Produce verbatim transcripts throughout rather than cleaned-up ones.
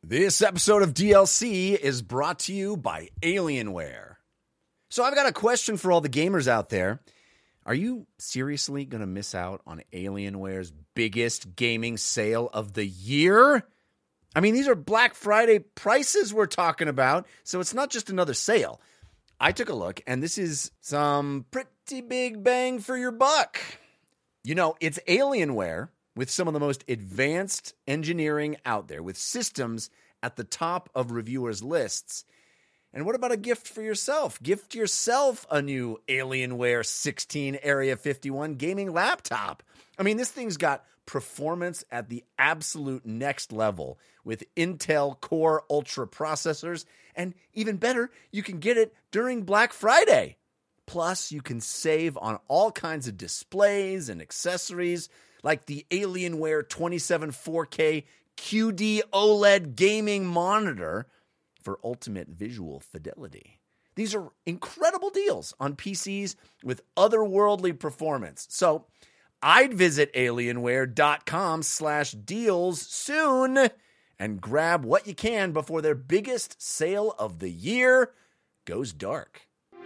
This episode of D L C is brought to you by Alienware. So I've got a question for all the gamers out there. Are you seriously going to miss out on Alienware's biggest gaming sale of the year? I mean, these are Black Friday prices we're talking about, so it's not just another sale. I took a look, and this is some pretty big bang for your buck. You know, it's Alienware with some of the most advanced engineering out there, with systems at the top of reviewers' lists. And what about a gift for yourself? Gift yourself a new Alienware sixteen Area fifty-one gaming laptop. I mean, this thing's got performance at the absolute next level with Intel Core Ultra processors. And even better, you can get it during Black Friday. Plus, you can save on all kinds of displays and accessories, like the Alienware twenty-seven four K Q D OLED gaming monitor for ultimate visual fidelity. These are incredible deals on P Cs with otherworldly performance. So I'd visit alienware.com slash deals soon and grab what you can before their biggest sale of the year goes dark.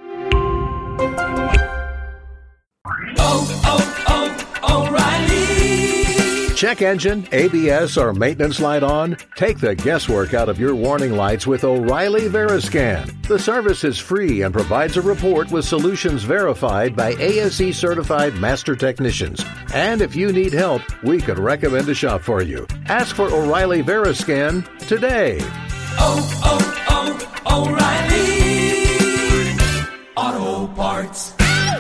Oh, oh, oh, O'Reilly. Check engine, A B S, or maintenance light on? Take the guesswork out of your warning lights with O'Reilly Veriscan. The service is free and provides a report with solutions verified by A S E certified master technicians. And if you need help, we could recommend a shop for you. Ask for O'Reilly Veriscan today. Oh, oh, oh, O'Reilly Auto Parts.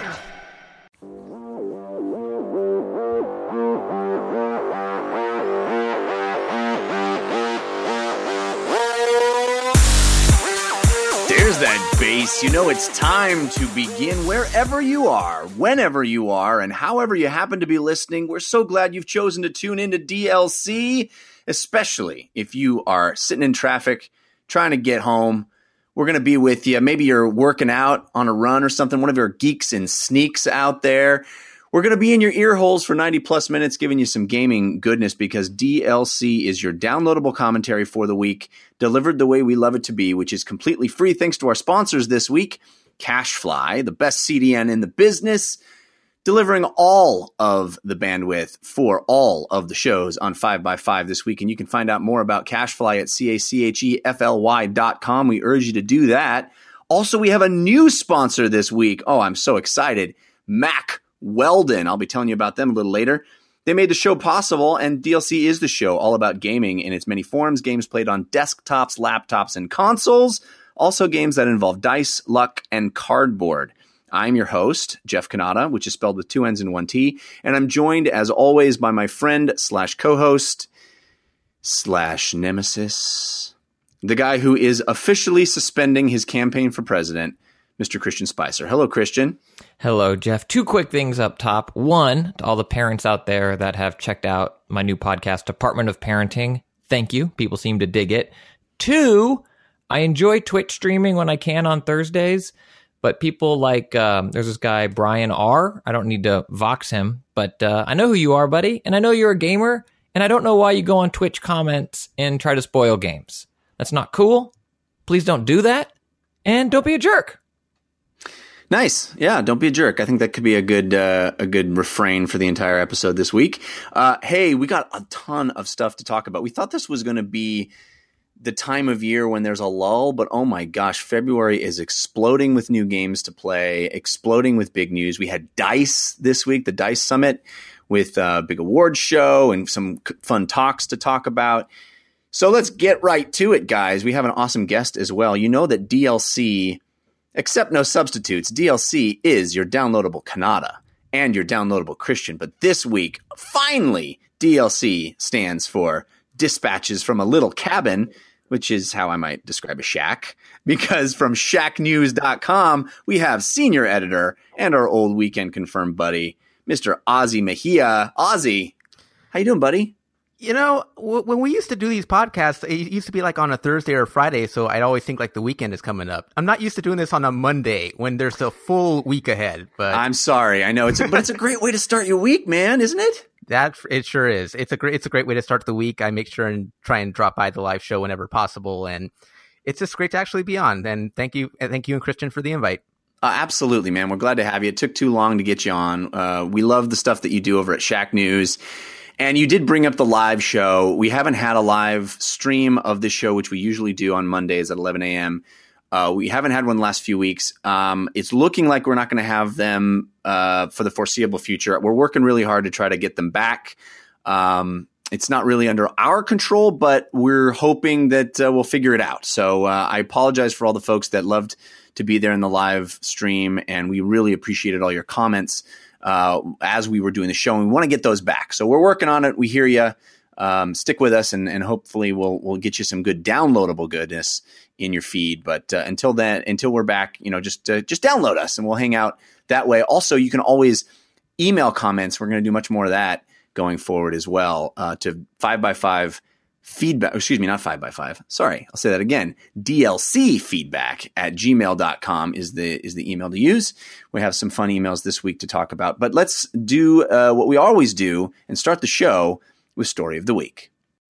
That bass, you know it's time to begin wherever you are, whenever you are, and however you happen to be listening. We're so glad you've chosen to tune into D L C, especially if you are sitting in traffic trying to get home. We're going to be with you. Maybe you're working out on a run or something, one of your geeks and sneaks out there. We're going to be in your ear holes for ninety plus minutes, giving you some gaming goodness, because D L C is your downloadable commentary for the week, delivered the way we love it to be, which is completely free thanks to our sponsors this week, CashFly, the best C D N in the business, delivering all of the bandwidth for all of the shows on five by five this week. And you can find out more about CashFly at C A C H E F L Y dot com. We urge you to do that. Also, we have a new sponsor this week. Oh, I'm so excited. Mac Weldon. I'll be telling you about them a little later. They made the show possible, and D L C is the show all about gaming in its many forms. Games played on desktops, laptops, and consoles. Also games that involve dice, luck, and cardboard. I'm your host, Jeff Cannata, which is spelled with two N's and one T. And I'm joined, as always, by my friend slash co-host slash nemesis, the guy who is officially suspending his campaign for president, Mister Christian Spicer. Hello, Christian. Hello, Jeff. Two quick things up top. One, to all the parents out there that have checked out my new podcast, Department of Parenting, thank you. People seem to dig it. Two, I enjoy Twitch streaming when I can on Thursdays, but people like, um, there's this guy, Brian R. I don't need to vox him, but uh, I know who you are, buddy, and I know you're a gamer, and I don't know why you go on Twitch comments and try to spoil games. That's not cool. Please don't do that, and don't be a jerk. Nice. Yeah, don't be a jerk. I think that could be a good uh, a good refrain for the entire episode this week. Uh, hey, we got a ton of stuff to talk about. We thought this was going to be the time of year when there's a lull, but oh my gosh, February is exploding with new games to play, exploding with big news. We had DICE this week, the DICE Summit, with a big awards show and some fun talks to talk about. So let's get right to it, guys. We have an awesome guest as well. You know that D L C... Except no substitutes, D L C is your downloadable Cannata and your downloadable Christian. But this week, finally, D L C stands for Dispatches from a Little Cabin, which is how I might describe a shack. Because from shack news dot com, we have senior editor and our old Weekend Confirmed buddy, Mister Ozzy Mejia. Ozzy, how you doing, buddy? You know, w- when we used to do these podcasts, it used to be like on a Thursday or Friday, so I'd always think like the weekend is coming up. I'm not used to doing this on a Monday when there's a full week ahead. But I'm sorry, I know it's, a, but it's a great way to start your week, man, isn't it? That it sure is. It's a great it's a great way to start the week. I make sure and try and drop by the live show whenever possible, and it's just great to actually be on. And thank you, and thank you and Christian for the invite. Uh, absolutely, man. We're glad to have you. It took too long to get you on. Uh, we love the stuff that you do over at Shack News. And you did bring up the live show. We haven't had a live stream of this show, which we usually do on Mondays at eleven a.m. Uh, we haven't had one the last few weeks. Um, it's looking like we're not going to have them uh, for the foreseeable future. We're working really hard to try to get them back. Um, it's not really under our control, but we're hoping that uh, we'll figure it out. So uh, I apologize for all the folks that loved to be there in the live stream, and we really appreciated all your comments uh, as we were doing the show. And we want to get those back. So we're working on it. We hear you. Um, stick with us, and, and hopefully we'll we'll get you some good downloadable goodness in your feed. But uh, until then, until we're back, you know, just uh, just download us, and we'll hang out that way. Also, you can always email comments. We're going to do much more of that going forward as well. Uh, to five by five feedback. Excuse me, not five by five. Sorry, I'll say that again. D L C feedback at gmail dot com is the is the email to use. We have some fun emails this week to talk about. But let's do uh, what we always do and start the show with Story of the Week.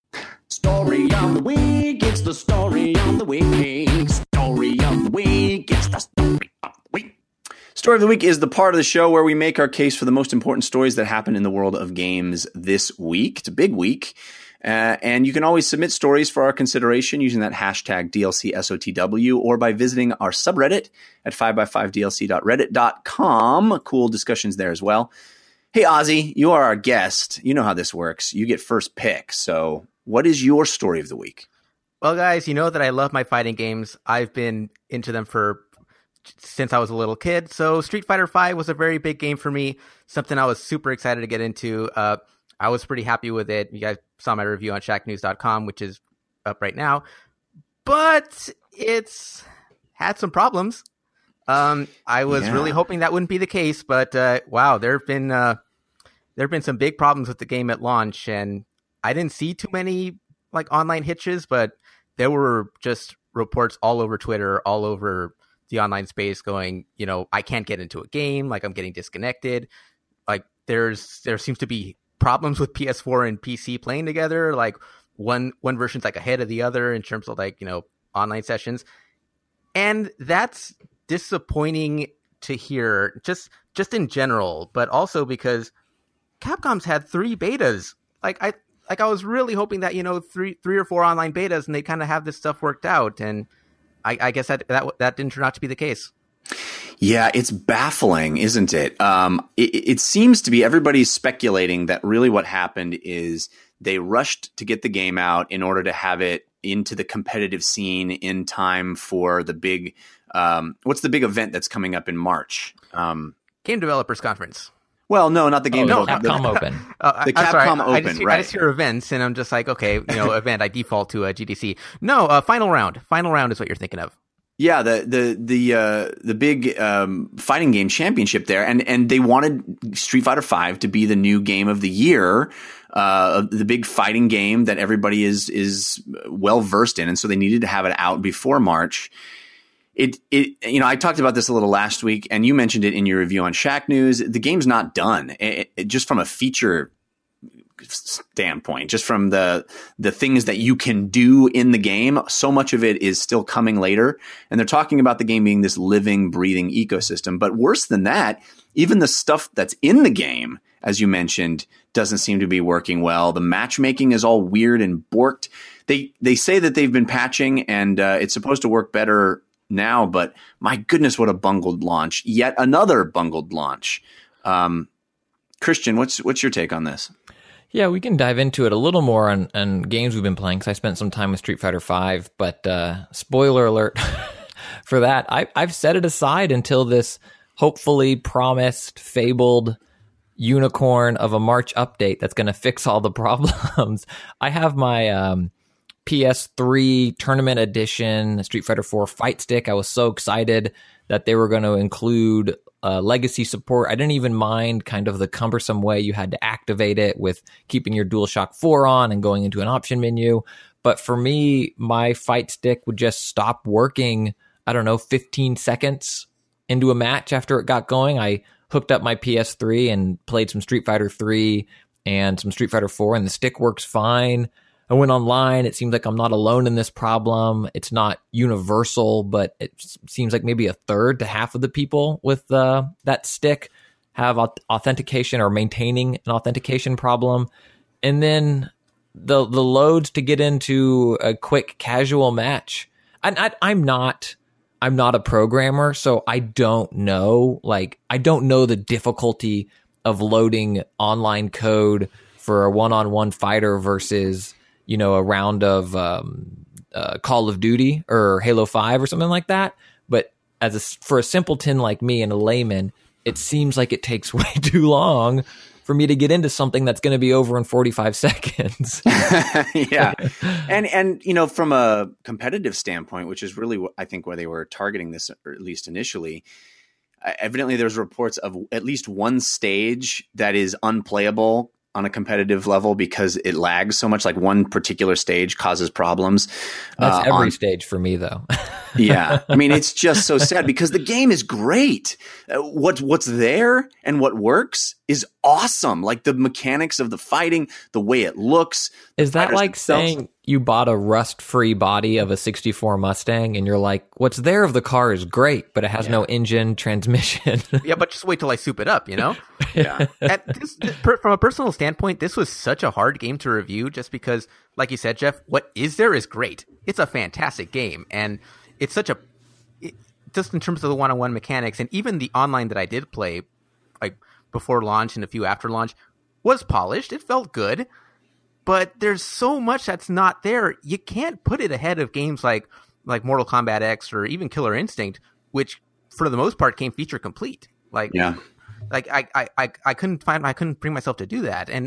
Story of the week, it's the story of the week. Story of the week, it's the story of the week. Story of the Week is the part of the show where we make our case for the most important stories that happen in the world of games this week. It's a big week. Uh, and you can always submit stories for our consideration using that hashtag D L C S O T W or by visiting our subreddit at five by five D L C dot reddit dot com. Cool discussions there as well. Hey, Ozzy, you are our guest. You know how this works. You get first pick. So what is your story of the week? Well, guys, you know that I love my fighting games. I've been into them for since I was a little kid. So Street Fighter five was a very big game for me, something I was super excited to get into. Uh, I was pretty happy with it. You guys saw my review on shack news dot com, which is up right now. But it's had some problems. Um, I was Yeah. really hoping that wouldn't be the case, but uh, wow, there have been uh, there have been some big problems with the game at launch, and I didn't see too many like online hitches, but there were just reports all over Twitter, all over the online space, going, you know, I can't get into a game, like I'm getting disconnected. Like there's there seems to be problems with P S four and P C playing together. Like one one version's like ahead of the other in terms of like, you know, online sessions, and that's disappointing to hear, just just in general, but also because Capcom's had three betas. Like I like I was really hoping that, you know, three three or four online betas, and they kind of have this stuff worked out. And I, I guess that, that that didn't turn out to be the case. Yeah, it's baffling, isn't it? Um, it? It seems to be everybody's speculating that really what happened is they rushed to get the game out in order to have it into the competitive scene in time for the big, um, what's the big event that's coming up in March? Um, Game Developers Conference. Well, no, not the Game Oh, Developers Capcom Open. Uh, The I, I'm sorry, Capcom I, Open, I just, hear, right. I just hear events, and I'm just like, okay, you know, event. I default to a G D C. No, uh, final round. Final round is what you're thinking of. Yeah, the the the uh, the big um, fighting game championship there, and and they wanted Street Fighter five to be the new game of the year, uh, the big fighting game that everybody is is well versed in, and so they needed to have it out before March. It it you know I talked about this a little last week, and you mentioned it in your review on Shack News. The game's not done, it, it, just from a feature standpoint, just from the the things that you can do in the game. So much of it is still coming later, and they're talking about the game being this living, breathing ecosystem. But worse than that, even the stuff that's in the game, as you mentioned, doesn't seem to be working well. The matchmaking is all weird and borked. They they say that they've been patching, and uh, it's supposed to work better now, but my goodness, what a bungled launch. Yet another bungled launch. Um, Christian, what's what's your take on this? Yeah, we can dive into it a little more on, on games we've been playing, because I spent some time with Street Fighter five, but uh, spoiler alert for that, I, I've set it aside until this hopefully promised, fabled unicorn of a March update that's going to fix all the problems. I have my um, P S three Tournament Edition Street Fighter four Fight Stick. I was so excited that they were going to include Uh, legacy support. I didn't even mind kind of the cumbersome way you had to activate it with keeping your DualShock four on and going into an option menu. But for me, my fight stick would just stop working, I don't know, fifteen seconds into a match after it got going. I hooked up my P S three and played some Street Fighter three and some Street Fighter four, and the stick works fine. I went online. It seems like I'm not alone in this problem. It's not universal, but it seems like maybe a third to half of the people with uh, that stick have authentication or maintaining an authentication problem. And then the the loads to get into a quick casual match. I, I, I'm not I'm not a programmer, so I don't know. Like I don't know the difficulty of loading online code for a one-on-one fighter versus, you know, a round of um, uh, Call of Duty or Halo five or something like that. But as a, for a simpleton like me and a layman, it seems like it takes way too long for me to get into something that's going to be over in forty-five seconds. Yeah. And, and, you know, from a competitive standpoint, which is really, I think, where they were targeting this, or at least initially, uh, evidently there's reports of at least one stage that is unplayable on a competitive level because it lags so much. Like one particular stage causes problems. That's uh, every on, stage for me, though. Yeah. I mean, it's just so sad because the game is great. Uh, what, what's there and what works is awesome. Like the mechanics of the fighting, the way it looks. Is that like saying you bought a rust-free body of a sixty-four Mustang and you're like, what's there of the car is great, but it has yeah. no engine, transmission. Yeah, but just wait till I soup it up, you know? Yeah. At this, per, from a personal standpoint, this was such a hard game to review just because, like you said, Jeff, what is there is great. It's a fantastic game. And it's such a, it, just in terms of the one-on-one mechanics, and even the online that I did play, like before launch and a few after launch, was polished. It felt good. But there's so much that's not there. You can't put it ahead of games like like Mortal Kombat X or even Killer Instinct, which for the most part came feature complete. Like, yeah. like I, I, I, I couldn't find I couldn't bring myself to do that. And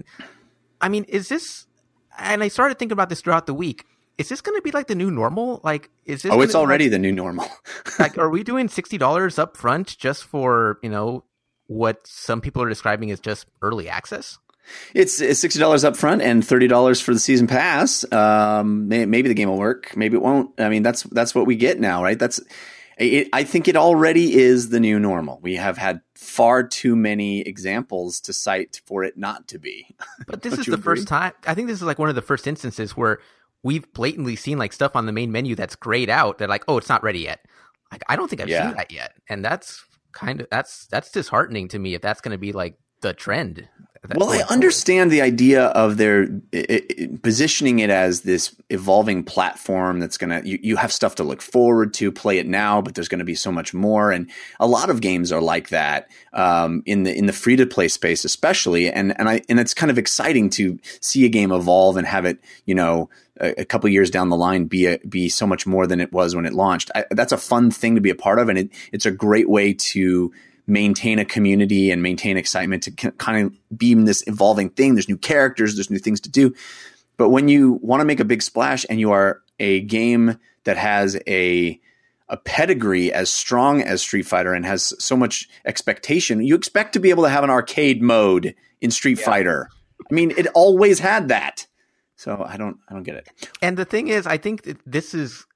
I mean, is this? And I started thinking about this throughout the week. Is this going to be like the new normal? Like, is this? Oh, it's already like, the new normal. Like, are we doing sixty dollars up front just for, you know, what some people are describing as just early access? It's, it's sixty dollars up front and thirty dollars for the season pass. Um, may, maybe the game will work. Maybe it won't. I mean, that's, that's what we get now, right? That's, it, I think it already is the new normal. We have had far too many examples to cite for it not to be. But this is the agree? first time. I think this is like one of the first instances where we've blatantly seen like stuff on the main menu that's grayed out. They're like, oh, it's not ready yet. Like, I don't think I've yeah. seen that yet. And that's kind of, that's, that's disheartening to me if that's going to be like the trend. Well, I understand the idea of their it, it, positioning it as this evolving platform that's going to, you, you have stuff to look forward to, play it now, but there's going to be so much more. And a lot of games are like that um, in the in the free to play space, especially. And and I and it's kind of exciting to see a game evolve and have it, you know, a, a couple years down the line be a, be so much more than it was when it launched. I, that's a fun thing to be a part of, and it it's a great way to maintain a community and maintain excitement to kind of be in this evolving thing. There's new characters, there's new things to do. But when you want to make a big splash and you are a game that has a a pedigree as strong as Street Fighter and has so much expectation, you expect to be able to have an arcade mode in Street yeah. Fighter. I mean, it always had that. So I don't I don't get it. And the thing is, I think that this is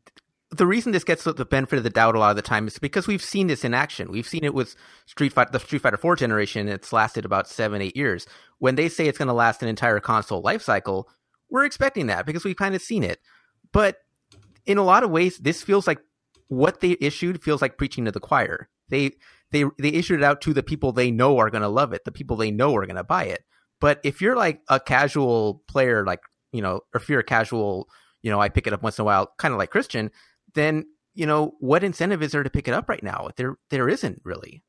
the reason this gets the benefit of the doubt a lot of the time is because we've seen this in action. We've seen it with Street Fighter, the Street Fighter four generation. It's lasted about seven, eight years. When they say it's going to last an entire console life cycle, we're expecting that because we've kind of seen it. But in a lot of ways, this feels like what they issued feels like preaching to the choir. They they they issued it out to the people they know are going to love it, the people they know are going to buy it. But if you're like a casual player, like, you know, or if you're a casual, you know, I pick it up once in a while, kind of like Christian, then, you know, what incentive is there to pick it up right now? There, there isn't really.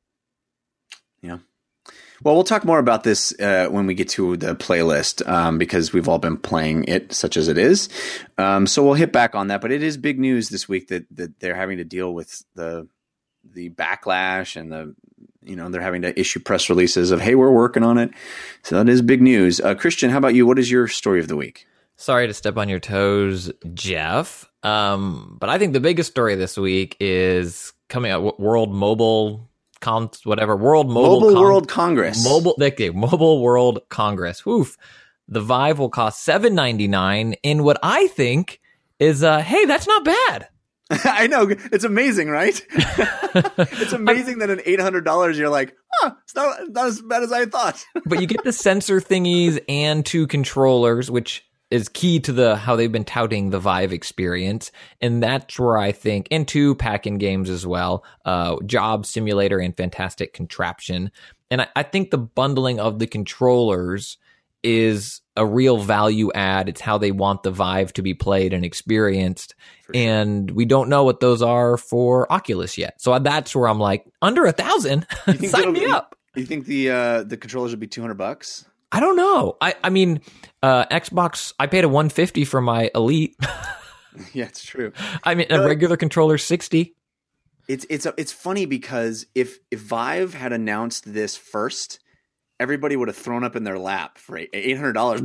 Yeah. Well, we'll talk more about this uh, when we get to the playlist um, because we've all been playing it, such as it is. Um, so we'll hit back on that. But it is big news this week that that they're having to deal with the the backlash and the, you know, they're having to issue press releases of, hey, we're working on it. So that is big news. Uh, Christian, how about you? What is your story of the week? Sorry to step on your toes, Jeff. Um, but I think the biggest story this week is coming out World Mobile Con, whatever World Mobile, Mobile Con- World Congress. Mobile, okay, Mobile World Congress. Woof. The Vive will cost seven ninety-nine in what I think is, uh, hey, that's not bad. I know. It's amazing, right? It's amazing that an eight hundred dollars you're like, huh, it's not, not as bad as I thought. But you get the sensor thingies and two controllers, which is key to the how they've been touting the Vive experience. And that's where I think, and two pack-in games as well, uh, Job Simulator and Fantastic Contraption. And I, I think the bundling of the controllers is a real value add. It's how they want the Vive to be played and experienced. Sure. And we don't know what those are for Oculus yet. So that's where I'm like, under a thousand, sign me up. You think the uh, the controllers would be two hundred bucks? I don't know. I, I mean, uh, Xbox, I paid a one hundred fifty for my Elite. Yeah, it's true. I mean, a uh, regular controller sixty. It's it's a, it's funny because if if Vive had announced this first, everybody would have thrown up in their lap for eight hundred dollars.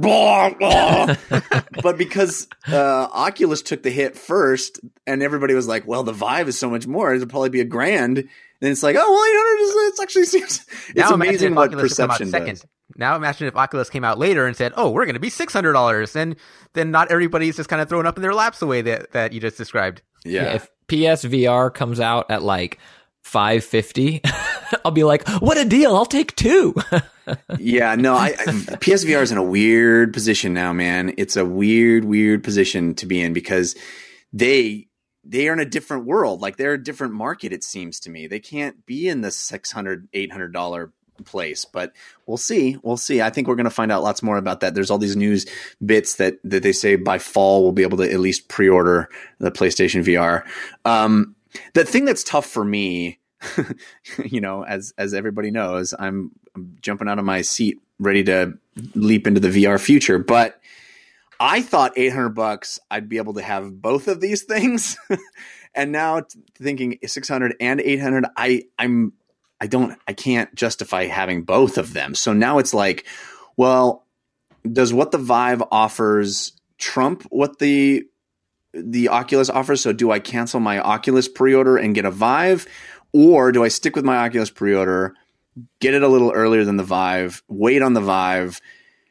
But because uh, Oculus took the hit first, and everybody was like, "Well, the Vive is so much more; it'll probably be a grand." And it's like, "Oh, well, eight hundred is it's actually seems it's now amazing what Oculus perception does." Now imagine if Oculus came out later and said, "Oh, we're going to be six hundred dollars," and then not everybody's just kind of thrown up in their laps the way that that you just described. Yeah. yeah if P S V R comes out at like five fifty, I'll be like, "What a deal! I'll take two." Yeah, no, I, I P S V R is in a weird position now, man. It's a weird, weird position to be in because they they are in a different world. Like they're a different market. It seems to me they can't be in the six hundred, eight hundred dollar place, but we'll see. We'll see. I think we're going to find out lots more about that. There's all these news bits that, that they say by fall we'll be able to at least pre-order the PlayStation V R. Um, the thing that's tough for me, you know, as, as everybody knows, I'm, I'm jumping out of my seat, ready to leap into the V R future, but I thought eight hundred bucks, I'd be able to have both of these things. And now thinking six hundred and eight hundred, I, I'm, I don't, I can't justify having both of them. So now it's like, well, does what the Vive offers trump what the, the Oculus offers? So do I cancel my Oculus pre-order and get a Vive, or do I stick with my Oculus pre-order, get it a little earlier than the Vive, wait on the Vive?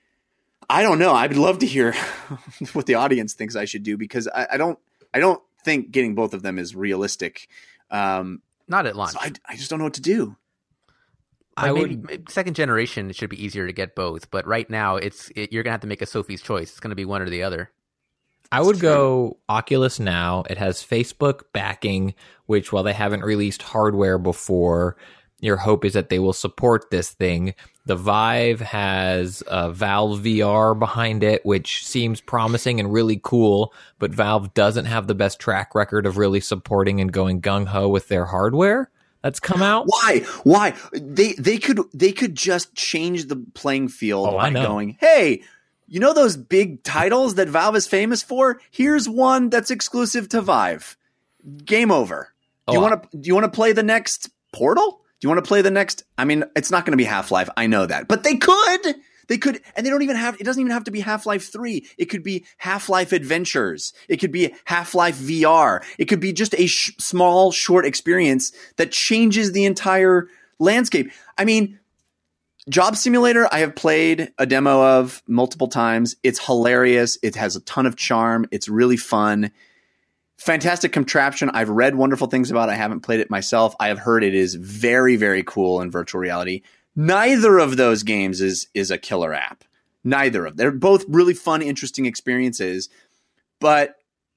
I don't know. I'd love to hear what the audience thinks I should do because I, I don't, I don't think getting both of them is realistic. Um, Not at launch. So I, I just don't know what to do. Like I maybe would, second generation, it should be easier to get both. But right now, it's it, you're going to have to make a Sophie's choice. It's going to be one or the other. I would go Oculus Now. It has Facebook backing, which while they haven't released hardware before, your hope is that they will support this thing. The Vive has uh, Valve V R behind it, which seems promising and really cool, but Valve doesn't have the best track record of really supporting and going gung-ho with their hardware that's come out. Why? Why? They they could they could just change the playing field oh, by going, hey, you know those big titles that Valve is famous for? Here's one that's exclusive to Vive. Game over. Do you oh, want to do you want to play the next Portal? Do you want to play the next? I mean, it's not going to be Half-Life. I know that. But they could. They could. And they don't even have, it doesn't even have to be Half-Life three. It could be Half-Life Adventures. It could be Half-Life V R. It could be just a sh- small, short experience that changes the entire landscape. I mean, Job Simulator, I have played a demo of multiple times. It's hilarious. It has a ton of charm. It's really fun. Fantastic Contraption. I've read wonderful things about it. I haven't played it myself. I have heard it is very, very cool in virtual reality. Neither of those games is is a killer app. Neither of them. They're both really fun, interesting experiences. But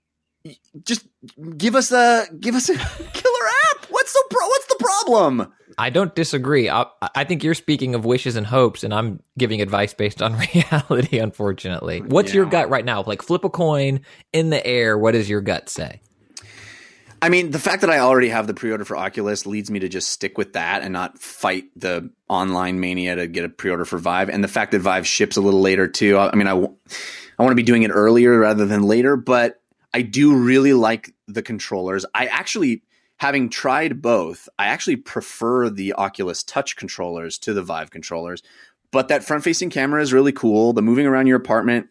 just give us a give us a killer app. What's the pro- what's the problem? I don't disagree. I, I think you're speaking of wishes and hopes, and I'm giving advice based on reality, unfortunately. What's yeah. your gut right now? Like, flip a coin in the air. What does your gut say? I mean, the fact that I already have the pre-order for Oculus leads me to just stick with that and not fight the online mania to get a pre-order for Vive. And the fact that Vive ships a little later, too. I, I mean, I, w- I want to be doing it earlier rather than later, but I do really like the controllers. I actually... Having tried both, I actually prefer the Oculus Touch controllers to the Vive controllers. But that front-facing camera is really cool. The moving around your apartment,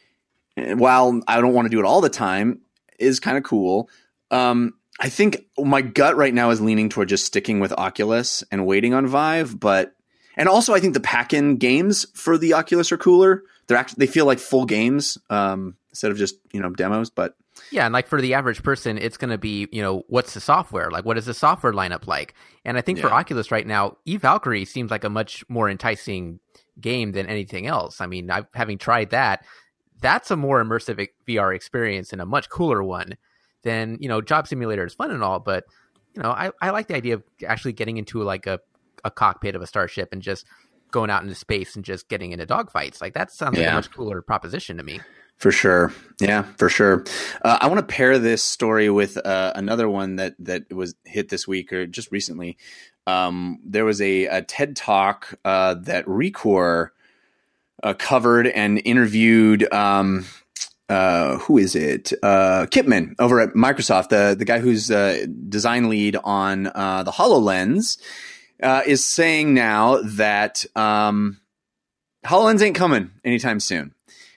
while I don't want to do it all the time, is kind of cool. Um, I think my gut right now is leaning toward just sticking with Oculus and waiting on Vive. But and also, I think the pack-in games for the Oculus are cooler. They're actually they feel like full games um, instead of just you know demos. But Yeah, and like for the average person, it's going to be, you know, what's the software? Like, what is the software lineup like? And I think for Yeah. Oculus right now, eValkyrie seems like a much more enticing game than anything else. I mean, I've, having tried that, that's a more immersive V R experience and a much cooler one than, you know, Job Simulator is fun and all, but, you know, I, I like the idea of actually getting into like a, a cockpit of a starship and just going out into space and just getting into dogfights. Like that sounds like Yeah. a much cooler proposition to me. For sure. Yeah, for sure. Uh, I want to pair this story with uh, another one that, that was hit this week or just recently. Um, there was a, a TED Talk uh, that Rekor uh, covered and interviewed. Um, uh, who is it? Uh, Kipman over at Microsoft, the, the guy who's uh, design lead on uh, the HoloLens, uh, is saying now that um, HoloLens ain't coming anytime soon.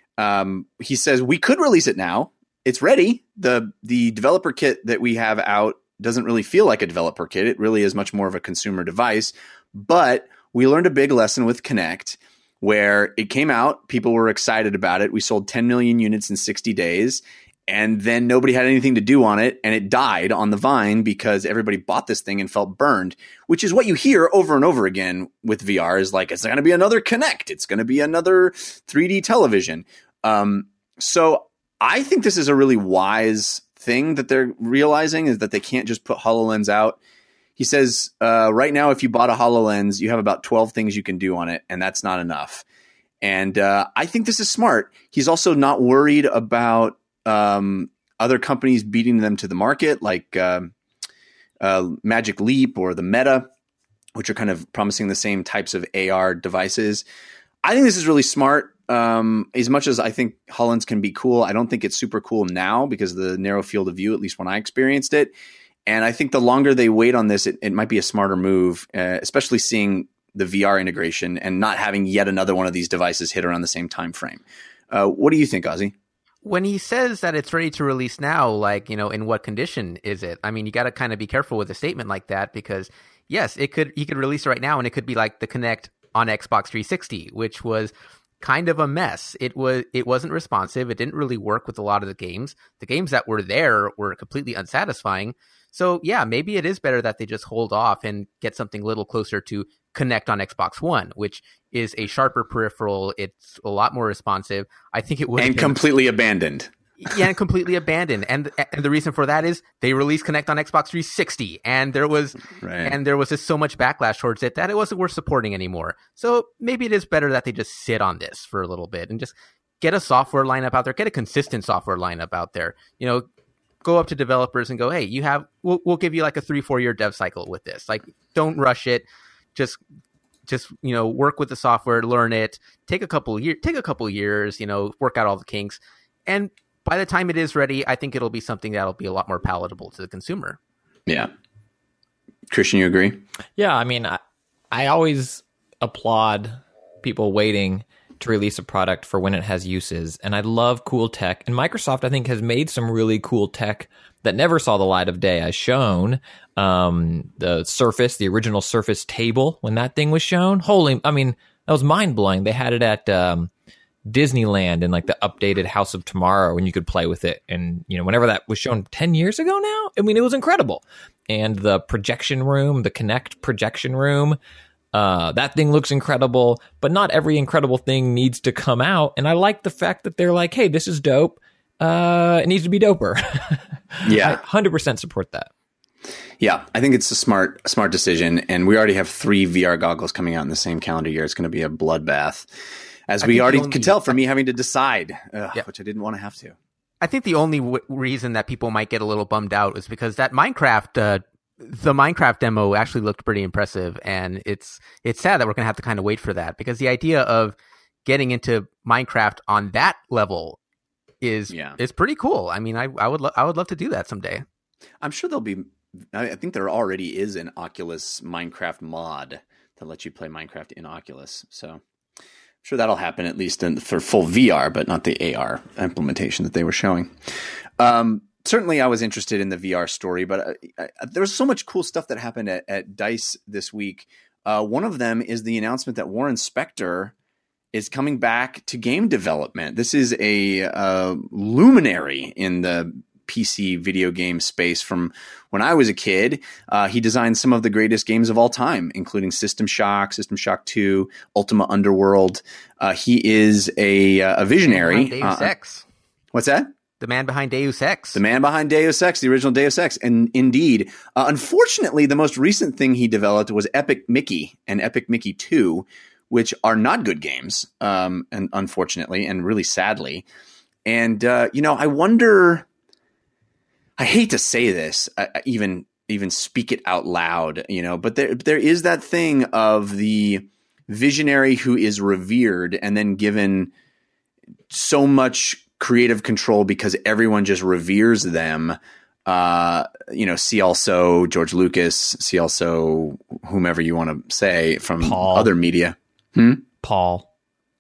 Um, he says we could release it now. It's ready. The the developer kit that we have out doesn't really feel like a developer kit. It really is much more of a consumer device. But we learned a big lesson with Kinect, where it came out, people were excited about it. We sold ten million units in sixty days, and then nobody had anything to do on it, and it died on the vine because everybody bought this thing and felt burned, which is what you hear over and over again with V R is like, it's going to be another Kinect. It's going to be another three D television. Um, so I think this is a really wise thing that they're realizing is that they can't just put HoloLens out. He says, uh, right now, if you bought a HoloLens, you have about twelve things you can do on it, and that's not enough. And uh, I think this is smart. He's also not worried about um, other companies beating them to the market, like uh, uh, Magic Leap or the Meta, which are kind of promising the same types of A R devices. I think this is really smart. Um, as much as I think HoloLens can be cool, I don't think it's super cool now because of the narrow field of view, at least when I experienced it. And I think the longer they wait on this, it, it might be a smarter move, uh, especially seeing the V R integration and not having yet another one of these devices hit around the same time frame. Uh, what do you think, Ozzy? When he says that it's ready to release now, like, you know, in what condition is it? I mean, you got to kind of be careful with a statement like that because, yes, it could he could release it right now and it could be like the Kinect on Xbox three sixty, which was kind of a mess. It was it wasn't responsive. It didn't really work with a lot of the games. The games that were there were completely unsatisfying. So yeah, maybe it is better that they just hold off and get something a little closer to Kinect on Xbox One, which is a sharper peripheral. It's a lot more responsive. I think it would And been, completely abandoned. yeah, and completely abandoned. And and the reason for that is they released Kinect on Xbox three sixty, and there was Right. and there was just so much backlash towards it that it wasn't worth supporting anymore. So maybe it is better that they just sit on this for a little bit and just get a software lineup out there, get a consistent software lineup out there. You know, go up to developers and go, hey, you have we'll we'll give you like a three four year dev cycle with this. Like, don't rush it. Just just you know, work with the software, learn it, take a couple year take a couple years, you know, work out all the kinks, and by the time it is ready, I think it'll be something that'll be a lot more palatable to the consumer. Yeah. Christian, you agree? Yeah, I mean, I, I always applaud people waiting to release a product for when it has uses, and I love cool tech. And Microsoft, I think, has made some really cool tech that never saw the light of day. As shown, um, the Surface, the original Surface table, when that thing was shown, holy, I mean, that was mind blowing. They had it at um, Disneyland in like the updated House of Tomorrow, and you could play with it. And you know, whenever that was shown ten years ago now, I mean, it was incredible. And the projection room, the Kinect projection room, uh, that thing looks incredible. But not every incredible thing needs to come out. And I like the fact that they're like, hey, this is dope. Uh, it needs to be doper. Yeah. I one hundred percent support that. Yeah, I think it's a smart, smart decision. And we already have three V R goggles coming out in the same calendar year. It's going to be a bloodbath, as I we think already the only- could tell from me having to decide, ugh, Yeah. which I didn't want to have to. I think the only w- reason that people might get a little bummed out is because that Minecraft, uh, the Minecraft demo actually looked pretty impressive, and it's it's sad that we're going to have to kind of wait for that because the idea of getting into Minecraft on that level is Yeah. is pretty cool. I mean, I I would lo- I would love to do that someday. I'm sure there'll be, I I think there already is an Oculus Minecraft mod that lets you play Minecraft in Oculus. So I'm sure that'll happen at least in, for full V R, but not the A R implementation that they were showing. Um, certainly I was interested in the V R story, but uh, I, there was so much cool stuff that happened at, at DICE this week. Uh, one of them is the announcement that Warren Spector is coming back to game development. This is a uh, luminary in the P C video game space from when I was a kid. Uh, he designed some of the greatest games of all time, including System Shock, System Shock two, Ultima Underworld. Uh, he is a, a visionary. Deus uh, Ex. What's that? The man behind Deus Ex. The man behind Deus Ex, the original Deus Ex. And indeed, uh, unfortunately, the most recent thing he developed was Epic Mickey and Epic Mickey two, which are not good games, um, and unfortunately, and really sadly. And, uh, you know, I wonder, I hate to say this, uh, even even speak it out loud, you know, but there there is that thing of the visionary who is revered and then given so much creative control because everyone just reveres them. Uh, you know, see also George Lucas, see also whomever you want to say from Paul. other media. Hmm? Paul.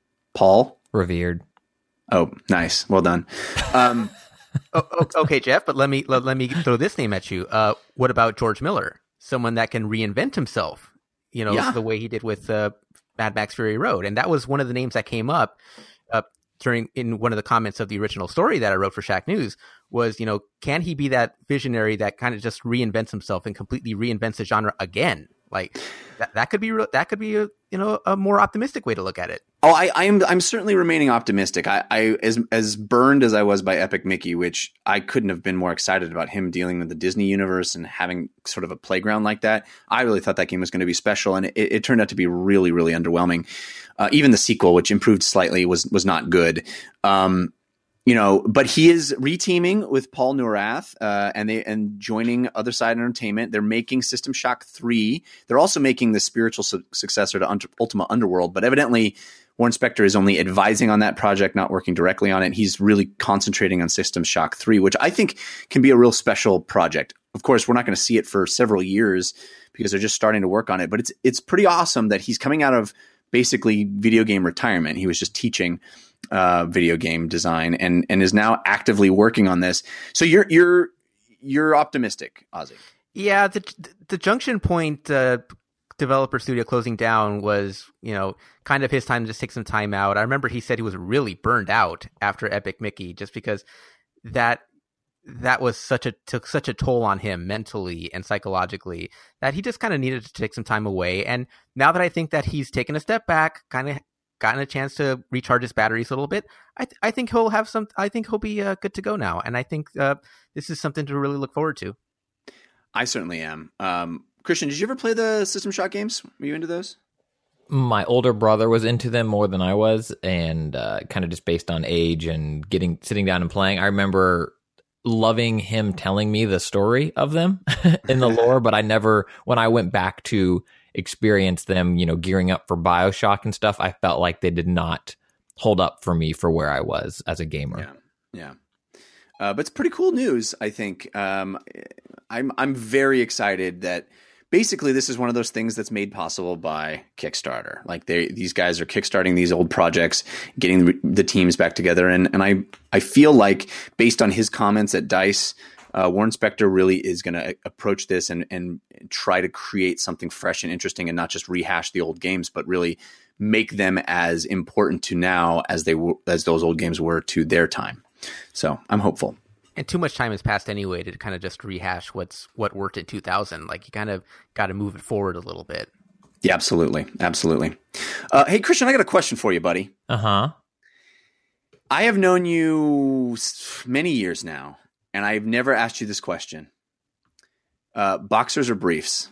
Paul? Revered. Oh, nice. Well done. Um, oh, oh, okay, Jeff, but let me let, let me throw this name at you. Uh, what about George Miller? Someone that can reinvent himself, you know, Yeah. the way he did with uh, Mad Max Fury Road. And that was one of the names that came up uh, during in one of the comments of the original story that I wrote for Shack News was, you know, can he be that visionary that kind of just reinvents himself and completely reinvents the genre again? Like that, that could be real, that could be a, you know, a more optimistic way to look at it. Oh, I, I'm I'm certainly remaining optimistic. I, I as as burned as I was by Epic Mickey, which I couldn't have been more excited about him dealing with the Disney universe and having sort of a playground like that. I really thought that game was going to be special, and it, it turned out to be really, really underwhelming. Uh, even the sequel, which improved slightly, was was not good. Um, you know, but he is reteaming with Paul Neurath, uh, and they and joining Other Side Entertainment. They're making System Shock three. They're also making the spiritual su- successor to Un- Ultima Underworld, but evidently Warren Spector is only advising on that project, not working directly on it. He's really concentrating on System Shock three, which I think can be a real special project. Of course, we're not going to see it for several years because they're just starting to work on it, but it's it's pretty awesome that he's coming out of basically video game retirement. He was just teaching uh, video game design and and is now actively working on this. So you're you're you're optimistic, Ozzy. Yeah, the the Junction Point uh, developer studio closing down was, you know, kind of his time to just take some time out. I remember he said he was really burned out after Epic Mickey, just because that that was such a took such a toll on him mentally and psychologically that he just kind of needed to take some time away. And now that I think that he's taken a step back, kind of gotten a chance to recharge his batteries a little bit, I th- I think he'll have some. I think he'll be uh, good to go now. And I think uh, this is something to really look forward to. I certainly am. Um, Christian, did you ever play the System Shock games? Were you into those? My older brother was into them more than I was, and uh, kind of just based on age and getting sitting down and playing. I remember loving him telling me the story of them in the lore, but I never, when I went back to experience them, you know, gearing up for BioShock and stuff, I felt like they did not hold up for me for where I was as a gamer. Yeah, yeah. Uh, but it's pretty cool news, I think. Um, I'm I'm very excited that basically this is one of those things that's made possible by Kickstarter. Like they these guys are kickstarting these old projects, getting the, the teams back together, and and I I feel like based on his comments at DICE, uh, Warren Spector really is going to approach this and and try to create something fresh and interesting, and not just rehash the old games, but really make them as important to now as they were, as those old games were to their time. So I'm hopeful. And too much time has passed anyway to kind of just rehash what's what worked in two thousand. Like you kind of got to move it forward a little bit. Yeah, absolutely. Absolutely. Uh, hey, Christian, I got a question for you, buddy. Uh-huh. I have known you many years now, and I've never asked you this question. Uh, boxers or briefs?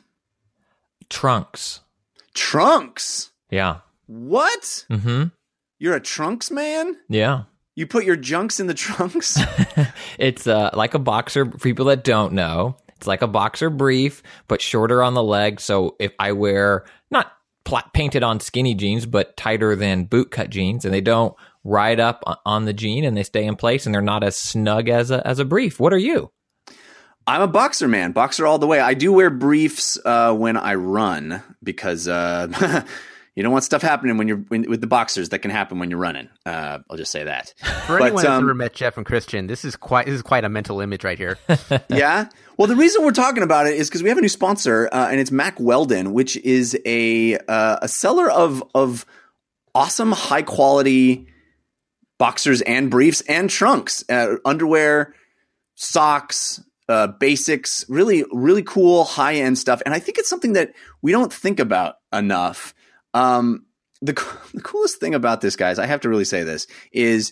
Trunks. Trunks? Yeah. What? Mm-hmm. You're a trunks man? Yeah. You put your junks in the trunks? It's uh, like a boxer, for people that don't know, it's like a boxer brief, but shorter on the leg. So if I wear, not pla- painted on skinny jeans, but tighter than bootcut jeans, and they don't ride up on the jean and they stay in place and they're not as snug as a, as a brief. What are you? I'm a boxer man, boxer all the way. I do wear briefs uh, when I run because uh, you don't want stuff happening when you're when, with the boxers that can happen when you're running. Uh, I'll just say that. For But, anyone that's um, ever met Jeff and Christian, this is quite this is quite a mental image right here. Yeah. Well, the reason we're talking about it is because we have a new sponsor, uh, and it's Mack Weldon, which is a uh, a seller of of awesome, high quality boxers and briefs and trunks, uh, underwear, socks, uh, basics, really, really cool high end stuff. And I think it's something that we don't think about enough. Um, the, the coolest thing about this, guys, I have to really say this, is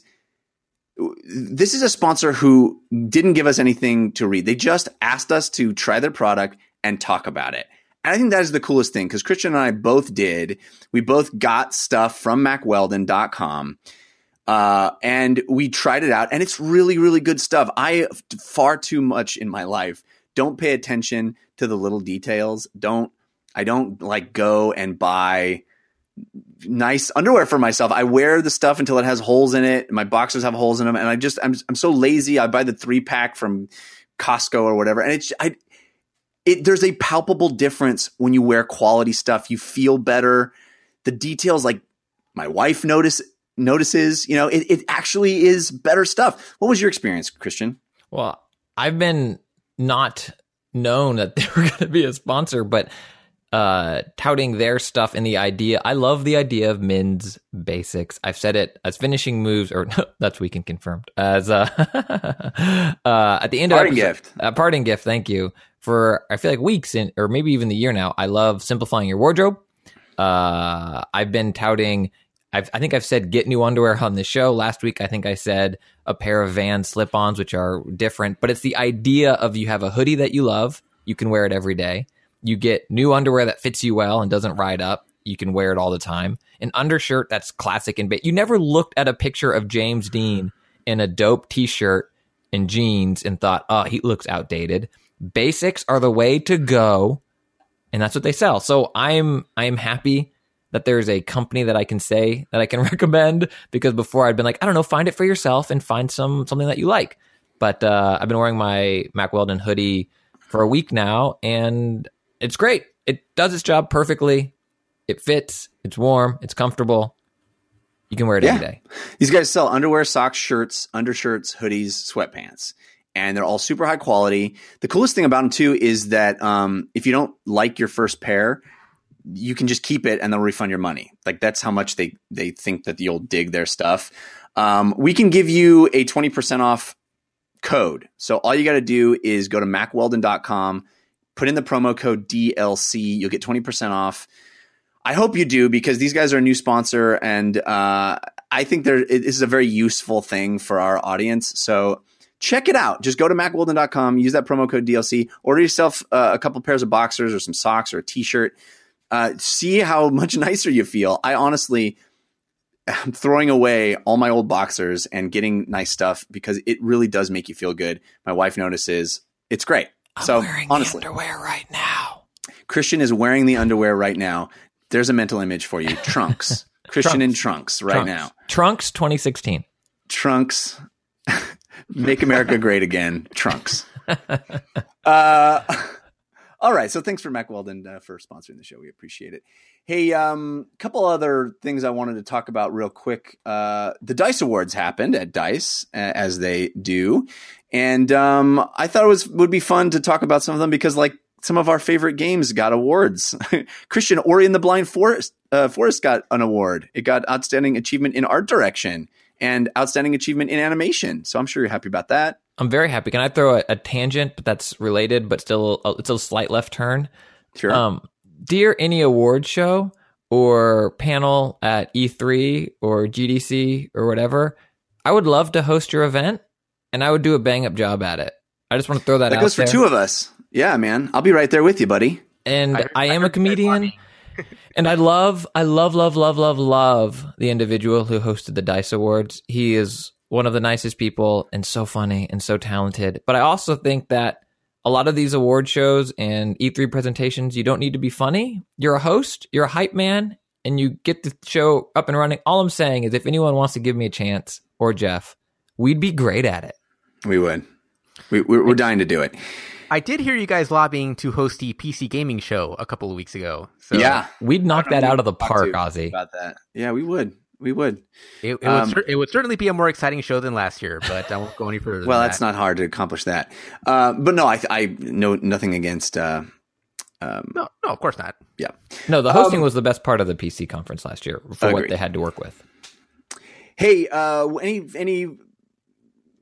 this is a sponsor who didn't give us anything to read. They just asked us to try their product and talk about it. And I think that is the coolest thing, because Christian and I both did. We both got stuff from Mack Weldon dot com. Uh, and we tried it out, and it's really, really good stuff. I far too much in my life don't pay attention to the little details. Don't I don't like go and buy nice underwear for myself. I wear the stuff until it has holes in it. My boxers have holes in them, and I just I'm I'm so lazy. I buy the three pack from Costco or whatever, and it's I. It, there's a palpable difference when you wear quality stuff. You feel better. The details, like my wife notice notices, you know, it, it actually is better stuff. What was your experience, Christian? Well, I've been not known that they were going to be a sponsor, but uh, touting their stuff and the idea. I love the idea of men's basics. I've said it as finishing moves, or that's we can confirm as uh, uh, at the end parting of episode, gift. A parting gift. Thank you for. I feel like weeks in, or maybe even the year now. I love simplifying your wardrobe. Uh, I've been touting. I've, I think I've said get new underwear on the show. Last week, I think I said a pair of Vans slip-ons, which are different. But it's the idea of you have a hoodie that you love. You can wear it every day. You get new underwear that fits you well and doesn't ride up. You can wear it all the time. An undershirt that's classic and ba- you never looked at a picture of James Dean in a dope T-shirt and jeans and thought, oh, he looks outdated. Basics are the way to go, and that's what they sell. So I'm I'm happy that there's a company that I can say that I can recommend, because before I'd been like, I don't know, find it for yourself and find some something that you like. But uh, I've been wearing my Mack Weldon hoodie for a week now, and it's great. It does its job perfectly. It fits. It's warm. It's comfortable. You can wear it Yeah. every day. These guys sell underwear, socks, shirts, undershirts, hoodies, sweatpants, and they're all super high quality. The coolest thing about them too is that um, if you don't like your first pair, you can just keep it and they'll refund your money. Like that's how much they they think that you'll dig their stuff. Um, we can give you a twenty percent off code. So all you got to do is go to Mack Weldon dot com, put in the promo code D L C. You'll get twenty percent off. I hope you do, because these guys are a new sponsor, and uh, I think they're, it, this is a very useful thing for our audience. So check it out. Just go to Mack Weldon dot com, use that promo code D L C, order yourself uh, a couple pairs of boxers or some socks or a T-shirt. Uh, see how much nicer you feel. I honestly am throwing away all my old boxers and getting nice stuff because it really does make you feel good. My wife notices. It's great. I'm so wearing honestly, the underwear right now. Christian is wearing the underwear right now. There's a mental image for you. Trunks. Christian in trunks right Trunks. now. Trunks twenty sixteen. Trunks. Make America great again. Trunks. Uh, all right. So thanks for Mack Weldon uh, for sponsoring the show. We appreciate it. Hey, um, couple other things I wanted to talk about real quick. Uh, the DICE Awards happened at DICE, uh, as they do. And um, I thought it was would be fun to talk about some of them because, like, some of our favorite games got awards. Christian, Ori and the Blind Forest, uh, Forest got an award. It got Outstanding Achievement in Art Direction and Outstanding Achievement in Animation. So I'm sure you're happy about that. I'm very happy. Can I throw a, a tangent, but that's related, but still a, it's a slight left turn? Sure. Um, dear any award show or panel at E three or G D C or whatever, I would love to host your event, and I would do a bang up job at it. I just want to throw that, that out goes for there. two of us. Yeah, man. I'll be right there with you, buddy. And I I, heard- I am heard a comedian. And I love, I love, love, love, love, love the individual who hosted the DICE Awards. He is one of the nicest people and so funny and so talented. But I also think that a lot of these award shows and E three presentations, you don't need to be funny. You're a host, you're a hype man, and you get the show up and running. All I'm saying is if anyone wants to give me a chance, or Jeff, we'd be great at it. We would. We, we're, we're dying to do it. I did hear you guys lobbying to host the P C gaming show a couple of weeks ago. So Yeah. We'd knock that out of the Talk park, to Ozzy. About that. Yeah, we would. We would. it, it, Um, would, cer- it would certainly be a more exciting show than last year, but I won't go any further. Well, than that's that. not hard to accomplish that. Uh, but no, I, I know nothing against. Uh, um, No, no, of course not. yeah. No, the hosting Um, was the best part of the P C conference last year for what Agreed. they had to work with. Hey, uh, any any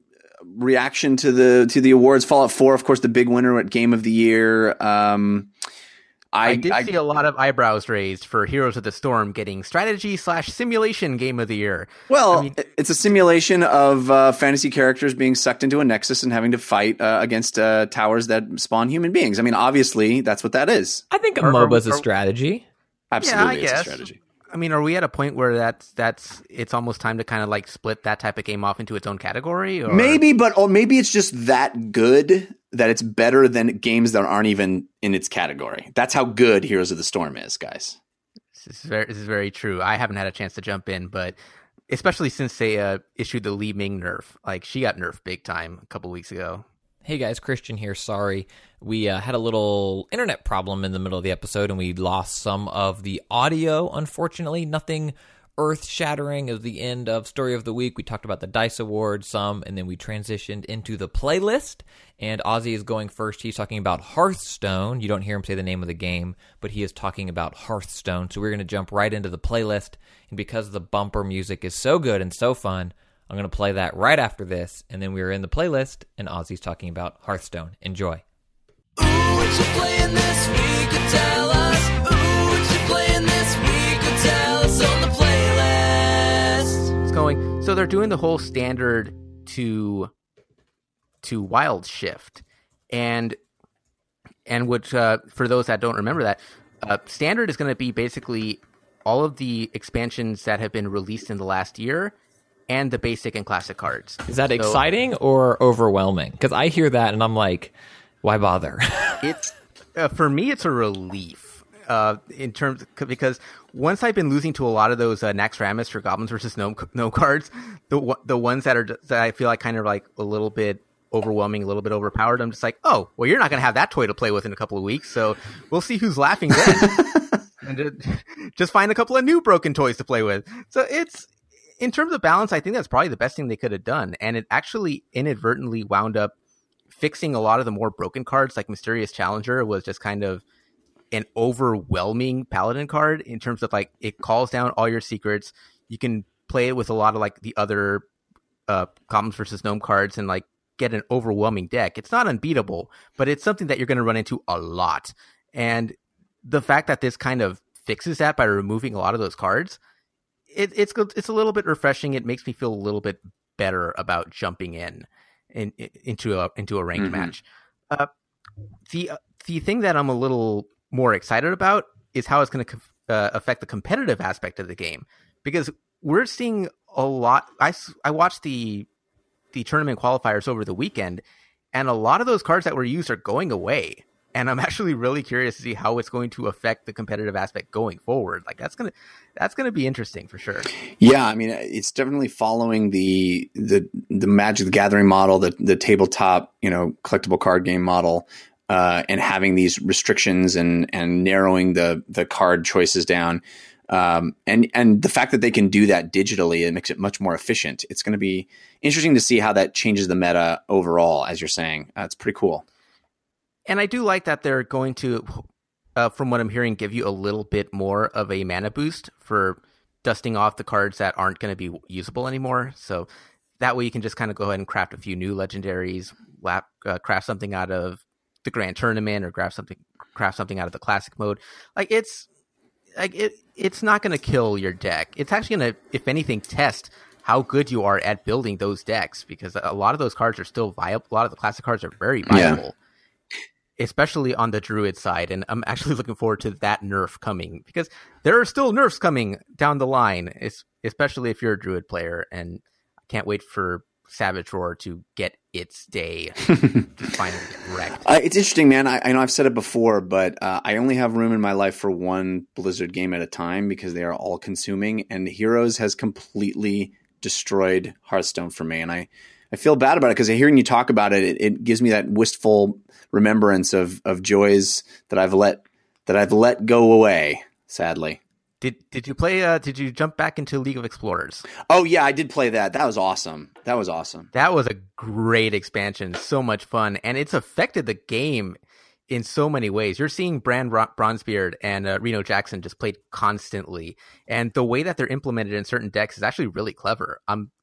reaction to the to the awards. Fallout four, of course, the big winner at Game of the Year. Um, I, I did I, see a lot of eyebrows raised for Heroes of the Storm getting strategy slash simulation Game of the Year. Well, I mean, it's a simulation of uh, fantasy characters being sucked into a nexus and having to fight uh, against uh, towers that spawn human beings. I mean, obviously, that's what that is. I think a Or- or- MOBA's a or- strategy. Absolutely, yeah, I it's guess. a strategy. I mean, are we at a point where that's that's it's almost time to kind of like split that type of game off into its own category? Or? Maybe, but or maybe it's just that good that it's better than games that aren't even in its category. That's how good Heroes of the Storm is, guys. This is very, this is very true. I haven't had a chance to jump in, but especially since they uh, issued the Li Ming nerf, like she got nerfed big time a couple weeks ago. Hey guys, Christian here. Sorry. We uh, had a little internet problem in the middle of the episode and we lost some of the audio, unfortunately. Nothing earth-shattering. It was the end of Story of the Week. We talked about the DICE Awards some, and then we transitioned into the playlist. And Ozzy is going first. He's talking about Hearthstone. You don't hear him say the name of the game, but he is talking about Hearthstone. So we're going to jump right into the playlist. And because the bumper music is so good and so fun, I'm going to play that right after this, and then we're in the playlist, and Ozzy's talking about Hearthstone. Enjoy. Ooh, what you playing this week? Could tell us. Ooh, what you playing this week? Could tell us on the playlist. It's going. So they're doing the whole standard to to Wild Shift, and and which uh, for those that don't remember that, uh, standard is going to be basically all of the expansions that have been released in the last year. And the basic and classic cards. Is that So exciting or overwhelming? Because I hear that and I'm like, why bother? It's uh, for me, it's a relief. Uh, in terms because once I've been losing to a lot of those uh, Naxxramas or Goblins versus Gnome no cards, the the ones that are that I feel like kind of like a little bit overwhelming, a little bit overpowered. I'm just like, oh, well, you're not going to have that toy to play with in a couple of weeks, so we'll see who's laughing then. And just, just find a couple of new broken toys to play with. So it's. In terms of balance, I think that's probably the best thing they could have done. And it actually inadvertently wound up fixing a lot of the more broken cards, like Mysterious Challenger was just kind of an overwhelming Paladin card in terms of like it calls down all your secrets. You can play it with a lot of like the other uh, Goblins versus Gnome cards and like get an overwhelming deck. It's not unbeatable, but it's something that you're going to run into a lot. And the fact that this kind of fixes that by removing a lot of those cards, It, it's it's a little bit refreshing. It makes me feel a little bit better about jumping in, in, in into a into a ranked Mm-hmm. match. Uh, the the thing that I'm a little more excited about is how it's going to uh, affect the competitive aspect of the game, because we're seeing a lot. I, I watched the the tournament qualifiers over the weekend, and a lot of those cards that were used are going away. And I'm actually really curious to see how it's going to affect the competitive aspect going forward. Like that's gonna, that's gonna be interesting for sure. Yeah, I mean, it's definitely following the the the Magic the Gathering model, the the tabletop, you know, collectible card game model, uh, and having these restrictions and and narrowing the the card choices down. Um, and and the fact that they can do that digitally, it makes it much more efficient. It's going to be interesting to see how that changes the meta overall, as you're saying. Uh, it's pretty cool. And I do like that they're going to, uh, from what I'm hearing, give you a little bit more of a mana boost for dusting off the cards that aren't going to be usable anymore. So that way you can just kind of go ahead and craft a few new legendaries, lap, uh, craft something out of the Grand Tournament, or craft something, craft something out of the Classic mode. Like it's, like it, it's not going to kill your deck. It's actually going to, if anything, test how good you are at building those decks, because a lot of those cards are still viable. A lot of the Classic cards are very viable. Yeah. Especially on the Druid side, and I'm actually looking forward to that nerf coming, because there are still nerfs coming down the line, especially if you're a Druid player, and I can't wait for Savage Roar to get its day to finally get wrecked. Uh, it's interesting, man. I, I know I've said it before, but uh, I only have room in my life for one Blizzard game at a time because they are all consuming, and Heroes has completely destroyed Hearthstone for me, and I, I feel bad about it because hearing you talk about it, it, it gives me that wistful remembrance of of joys that I've let that I've let go away, sadly. Did did you play? Uh, did you jump back into League of Explorers? Oh yeah, I did play that. That was awesome. That was awesome. That was a great expansion. So much fun, and it's affected the game in so many ways. You're seeing Bran Bron- Bronzebeard and uh, Reno Jackson just played constantly, and the way that they're implemented in certain decks is actually really clever. I'm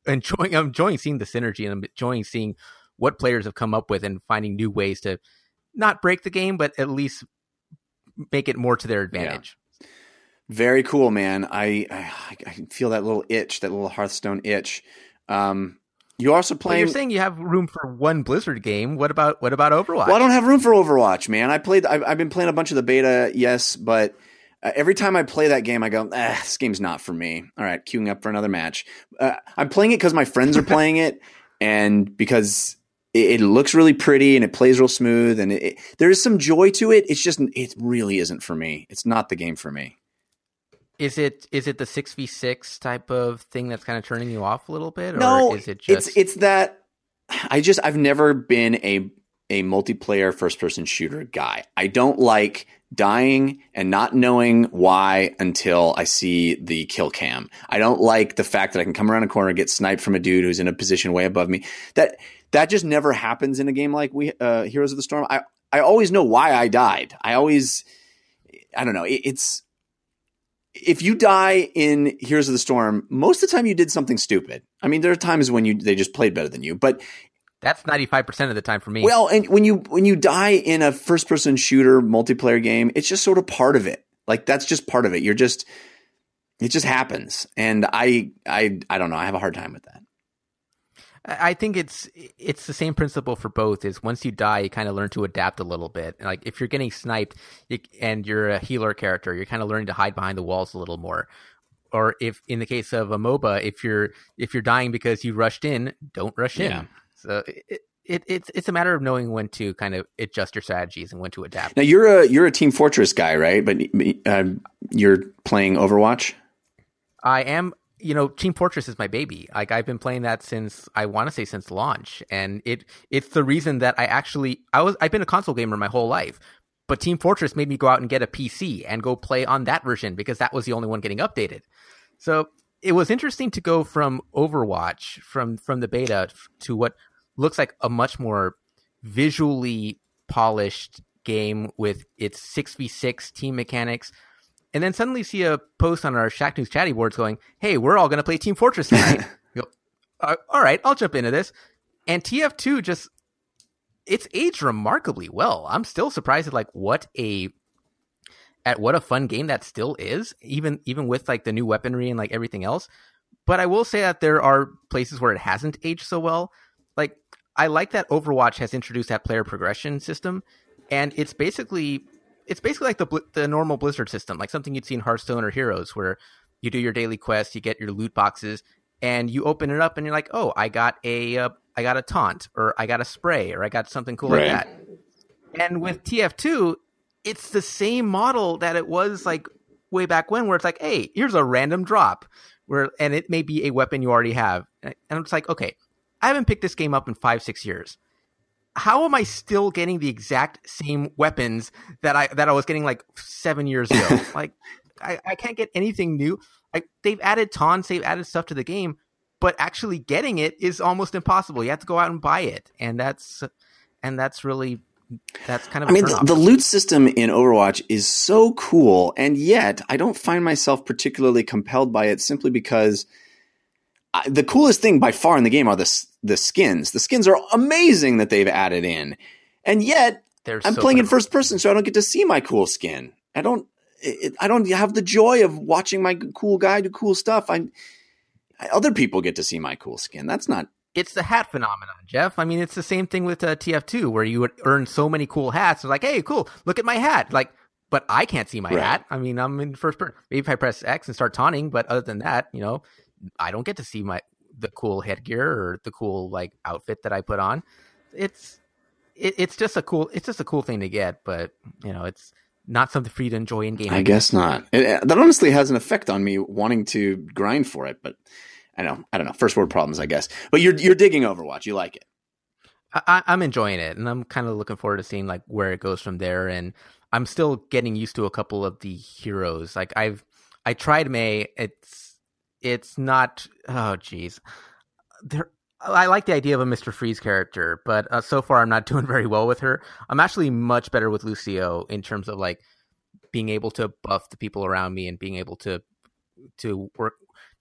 enjoying I'm enjoying seeing the synergy, and I'm enjoying seeing what players have come up with and finding new ways to not break the game, but at least make it more to their advantage. Yeah. Very cool, man. I, I I feel that little itch, that little Hearthstone itch. Um, you also playing. Well, you're saying you have room for one Blizzard game. What about what about Overwatch? Well, I don't have room for Overwatch, man. I played. I've, I've been playing a bunch of the beta, yes, but uh, every time I play that game, I go, ah, this game's not for me. All right, queuing up for another match. Uh, I'm playing it because my friends are playing it, and because it, it looks really pretty and it plays real smooth, and it, it, there is some joy to it. It's just it really isn't for me. It's not the game for me. Is it is it the six v six type of thing that's kind of turning you off a little bit? Or No, is it just... it's it's that I just I've never been a a multiplayer first person shooter guy. I don't like dying and not knowing why until I see the kill cam. I don't like the fact that I can come around a corner and get sniped from a dude who's in a position way above me. That that just never happens in a game like we uh, Heroes of the Storm. I I always know why I died. I always I don't know. It, it's if you die in Heroes of the Storm, most of the time you did something stupid. I mean, there are times when you they just played better than you, but that's ninety-five percent of the time for me. Well, and when you when you die in a first person shooter multiplayer game, it's just sort of part of it. Like that's just part of it. You're just it just happens, and I I I don't know. I have a hard time with that. I think it's it's the same principle for both. Is once you die, you kind of learn to adapt a little bit. Like if you're getting sniped you, and you're a healer character, you're kind of learning to hide behind the walls a little more. Or if in the case of a MOBA, if you're if you're dying because you rushed in, don't rush in. Yeah. So it, it it's it's a matter of knowing when to kind of adjust your strategies and when to adapt. Now you're a you're a Team Fortress guy, right? But uh, you're playing Overwatch. I am. You know, Team Fortress is my baby. Like I've been playing that since I want to say since launch, and it it's the reason that I actually I was I've been a console gamer my whole life, but Team Fortress made me go out and get a P C and go play on that version because that was the only one getting updated. So it was interesting to go from Overwatch from from the beta to what looks like a much more visually polished game with its six v six team mechanics. And then suddenly see a post on our Shack News chatty boards going, hey, we're all going to play Team Fortress tonight. You go, uh, all right, I'll jump into this. And T F two just, it's aged remarkably well. I'm still surprised at like what a, at what a fun game that still is, even, even with like the new weaponry and like everything else. But I will say that there are places where it hasn't aged so well. Like I like that Overwatch has introduced that player progression system, and it's basically... It's basically like the the normal Blizzard system, like something you'd see in Hearthstone or Heroes, where you do your daily quests, you get your loot boxes, and you open it up, and you're like, "Oh, I got a uh, I got a taunt, or I got a spray, or I got something cool right. like that." And with T F two, it's the same model that it was like way back when, where it's like, "Hey, here's a random drop," where and it may be a weapon you already have, and it's like, "Okay, I haven't picked this game up in five six years. How am I still getting the exact same weapons that I that I was getting like seven years ago? like, I, I can't get anything new. Like they've added taunts, they've added stuff to the game, but actually getting it is almost impossible. You have to go out and buy it, and that's and that's really that's kind of. I mean, the, the loot system in Overwatch is so cool, and yet I don't find myself particularly compelled by it simply because I, the coolest thing by far in the game are the the skins. The skins are amazing that they've added in, and yet They're I'm so playing in beautiful. first person, so I don't get to see my cool skin. I don't. It, I don't have the joy of watching my cool guy do cool stuff. I, I other people get to see my cool skin. That's not. It's the hat phenomenon, Jeff. I mean, it's the same thing with uh, T F two, where you would earn so many cool hats. It's like, hey, cool, look at my hat. Like, but I can't see my Right. hat. I mean, I'm in first person. Maybe if I press X and start taunting, but other than that, you know, I don't get to see my the cool headgear or the cool like outfit that I put on. It's it, it's just a cool it's just a cool thing to get, but you know, it's not something for you to enjoy in game. I guess not. It, that honestly has an effect on me wanting to grind for it, but I know I don't know. First world problems, I guess. But you're you're digging Overwatch. You like it. I, I'm enjoying it, and I'm kind of looking forward to seeing like where it goes from there. And I'm still getting used to a couple of the heroes. Like I've I tried Mei. It's it's not. Oh geez, there. I like the idea of a Mister Freeze character, but uh, so far I'm not doing very well with her. I'm actually much better with Lucio in terms of like being able to buff the people around me and being able to to work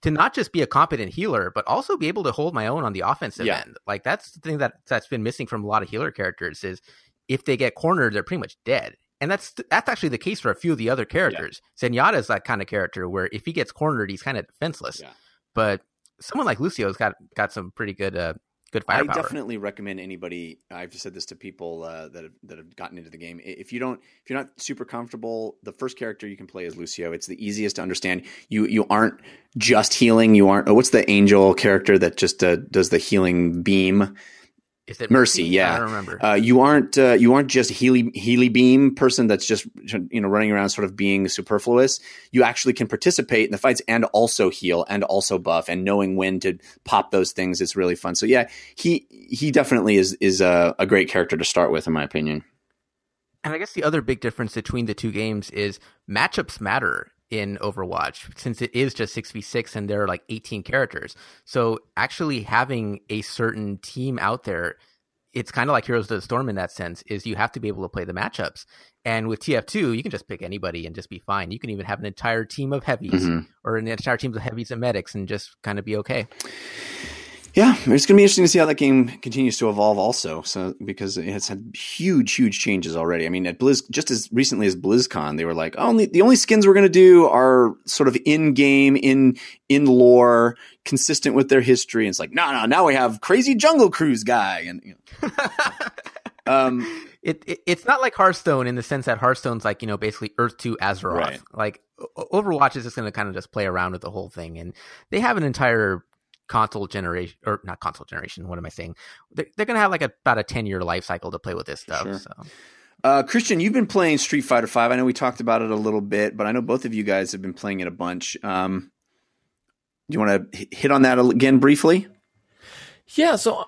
to not just be a competent healer, but also be able to hold my own on the offensive Yeah. end. Like that's the thing that that's been missing from a lot of healer characters is if they get cornered, they're pretty much dead. And that's that's actually the case for a few of the other characters. Yeah. Zenyatta is that kind of character where if he gets cornered, he's kind of defenseless. Yeah. But someone like Lucio's got got some pretty good uh, good firepower. I definitely recommend anybody. I've said this to people uh, that have, that have gotten into the game. If you don't, if you're not super comfortable, the first character you can play is Lucio. It's the easiest to understand. You you aren't just healing. You aren't. Oh, what's the angel character that just uh, does the healing beam? Is it Mercy? Mercy? Yeah, I don't remember. Uh, you aren't uh, you aren't just Healy Healy beam person that's just you know running around sort of being superfluous. You actually can participate in the fights and also heal and also buff, and knowing when to pop those things is really fun. So yeah, he he definitely is is a, a great character to start with, in my opinion. And I guess the other big difference between the two games is matchups matter in Overwatch, since it is just six v six and there are like eighteen characters. So actually having a certain team out there, it's kind of like Heroes of the Storm in that sense, is you have to be able to play the matchups. And with T F two, you can just pick anybody and just be fine. You can even have an entire team of heavies mm-hmm. or an entire team of heavies and medics and just kind of be okay. Yeah, it's going to be interesting to see how that game continues to evolve also. So because it's had huge, huge changes already. I mean, at Blizz, just as recently as BlizzCon, they were like, oh, only the only skins we're going to do are sort of in game, in in lore, consistent with their history. And it's like, no, no, now we have crazy Jungle Cruise guy, and you know. um, it, it it's not like Hearthstone in the sense that Hearthstone's like you know basically Earth two Azeroth. Right. Like Overwatch is just going to kind of just play around with the whole thing, and they have an entire console generation, or not console generation, what am I saying? They're, they're going to have like a, about a ten-year life cycle to play with this stuff. Sure. So, uh, Christian, you've been playing Street Fighter five. I know we talked about it a little bit, but I know both of you guys have been playing it a bunch. Um, do you want to hit on that again briefly? Yeah, so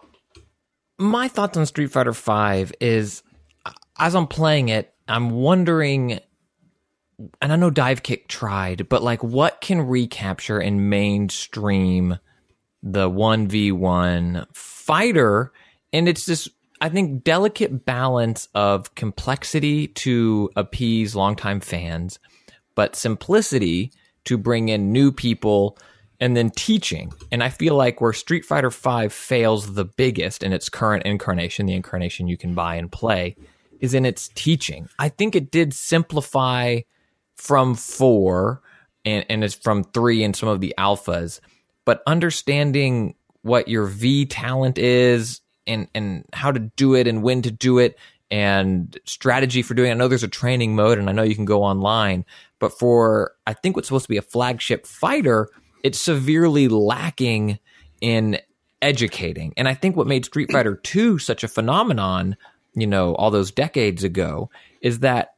my thoughts on Street Fighter five is, as I'm playing it, I'm wondering, and I know Dive Kick tried, but like what can recapture and mainstream the one v one fighter? And it's this, I think, delicate balance of complexity to appease longtime fans, but simplicity to bring in new people, and then teaching. And I feel like where Street Fighter five fails the biggest in its current incarnation, the incarnation you can buy and play, is in its teaching. I think it did simplify from four and, and it's from three and some of the alphas, but understanding what your V talent is and, and how to do it and when to do it and strategy for doing it. I know there's a training mode and I know you can go online, but for, I think what's supposed to be a flagship fighter, it's severely lacking in educating. And I think what made Street Fighter two such a phenomenon, you know, all those decades ago, is that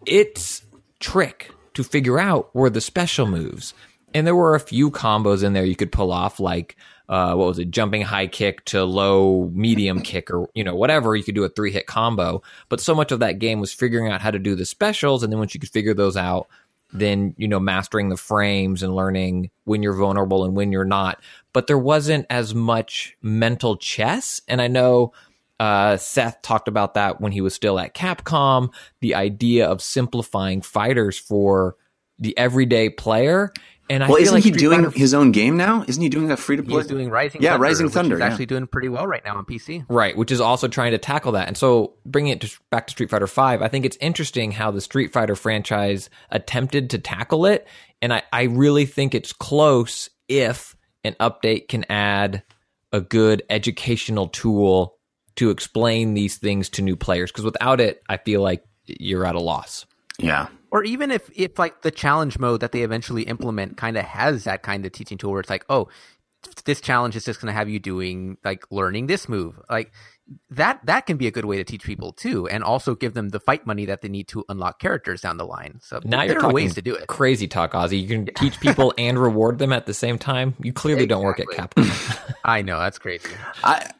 its trick to figure out were the special moves. And there were a few combos in there you could pull off, like, uh, what was it, jumping high kick to low medium kick, or, you know, whatever. You could do a three-hit combo. But so much of that game was figuring out how to do the specials, and then once you could figure those out, then, you know, mastering the frames and learning when you're vulnerable and when you're not. But there wasn't as much mental chess. And I know uh, Seth talked about that when he was still at Capcom, the idea of simplifying fighters for the everyday player. And I well, feel isn't like he Street doing Fighter... his own game now? Isn't he doing a free to play? He's doing Rising yeah, Thunder. Rising Thunder. Which is yeah. actually doing pretty well right now on P C. Right, which is also trying to tackle that. And so bringing it to, back to Street Fighter five, I think it's interesting how the Street Fighter franchise attempted to tackle it. And I, I really think it's close if an update can add a good educational tool to explain these things to new players. Because without it, I feel like you're at a loss. Yeah. Or even if, if like the challenge mode that they eventually implement kind of has that kind of teaching tool where it's like, oh, this challenge is just going to have you doing like learning this move. Like that, that can be a good way to teach people too. And also give them the fight money that they need to unlock characters down the line. So now there you're are talking ways to do it. Crazy talk, Ozzy. You can teach people and reward them at the same time. You clearly exactly. don't work at Capcom. I know, that's crazy. I,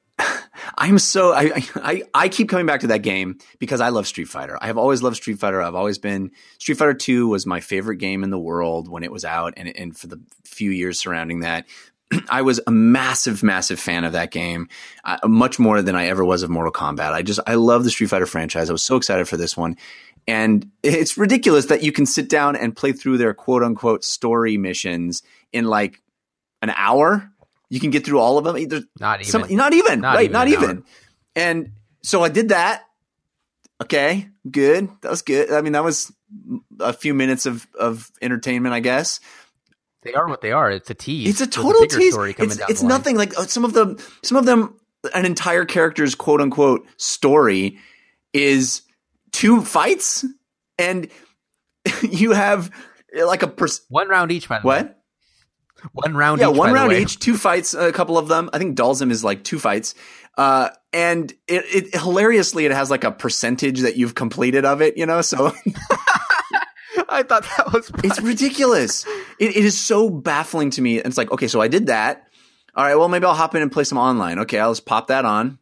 I'm so I, I I keep coming back to that game because I love Street Fighter. I have always loved Street Fighter. I've always been Street Fighter two was my favorite game in the world when it was out, and and for the few years surrounding that, I was a massive, massive fan of that game, uh, much more than I ever was of Mortal Kombat. I just I love the Street Fighter franchise. I was so excited for this one, and it's ridiculous that you can sit down and play through their quote unquote story missions in like an hour. You can get through all of them. Either Not even. Some, not even. Not right. even Not an even. hour. And so I did that. Okay. Good. That was good. I mean, that was a few minutes of, of entertainment, I guess. They are what they are. It's a tease. It's a There's total bigger tease. story coming It's, down it's the line. nothing like uh, some of them, some of them, an entire character's quote unquote story is two fights and you have like a pers- One round each, by the way. what? One round Yeah, each. one by the round way. each, two fights, a couple of them. I think Dalzim is like two fights. Uh, and it, it hilariously, it has like a percentage that you've completed of it, you know? So I thought that was it's ridiculous. It, it is so baffling to me. And it's like, okay, so I did that. All right, well, maybe I'll hop in and play some online. Okay, I'll just pop that on.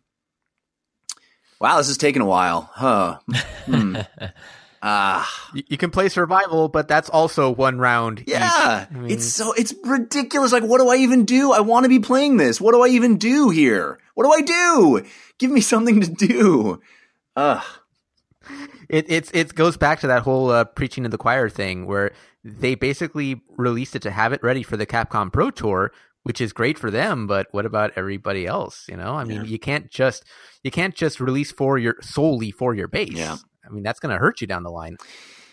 Wow, this is taking a while. Huh. Hmm. Ah. You, you can play survival, but that's also one round. Yeah, each. I mean, it's so it's ridiculous. Like, what do I even do? I want to be playing this. What do I even do here? What do I do? Give me something to do. Ugh. It it's it goes back to that whole uh, preaching to the choir thing, where they basically released it to have it ready for the Capcom Pro Tour, which is great for them. But what about everybody else? You know, I mean, Yeah. you can't just you can't just release for your solely for your base. Yeah. I mean, that's going to hurt you down the line.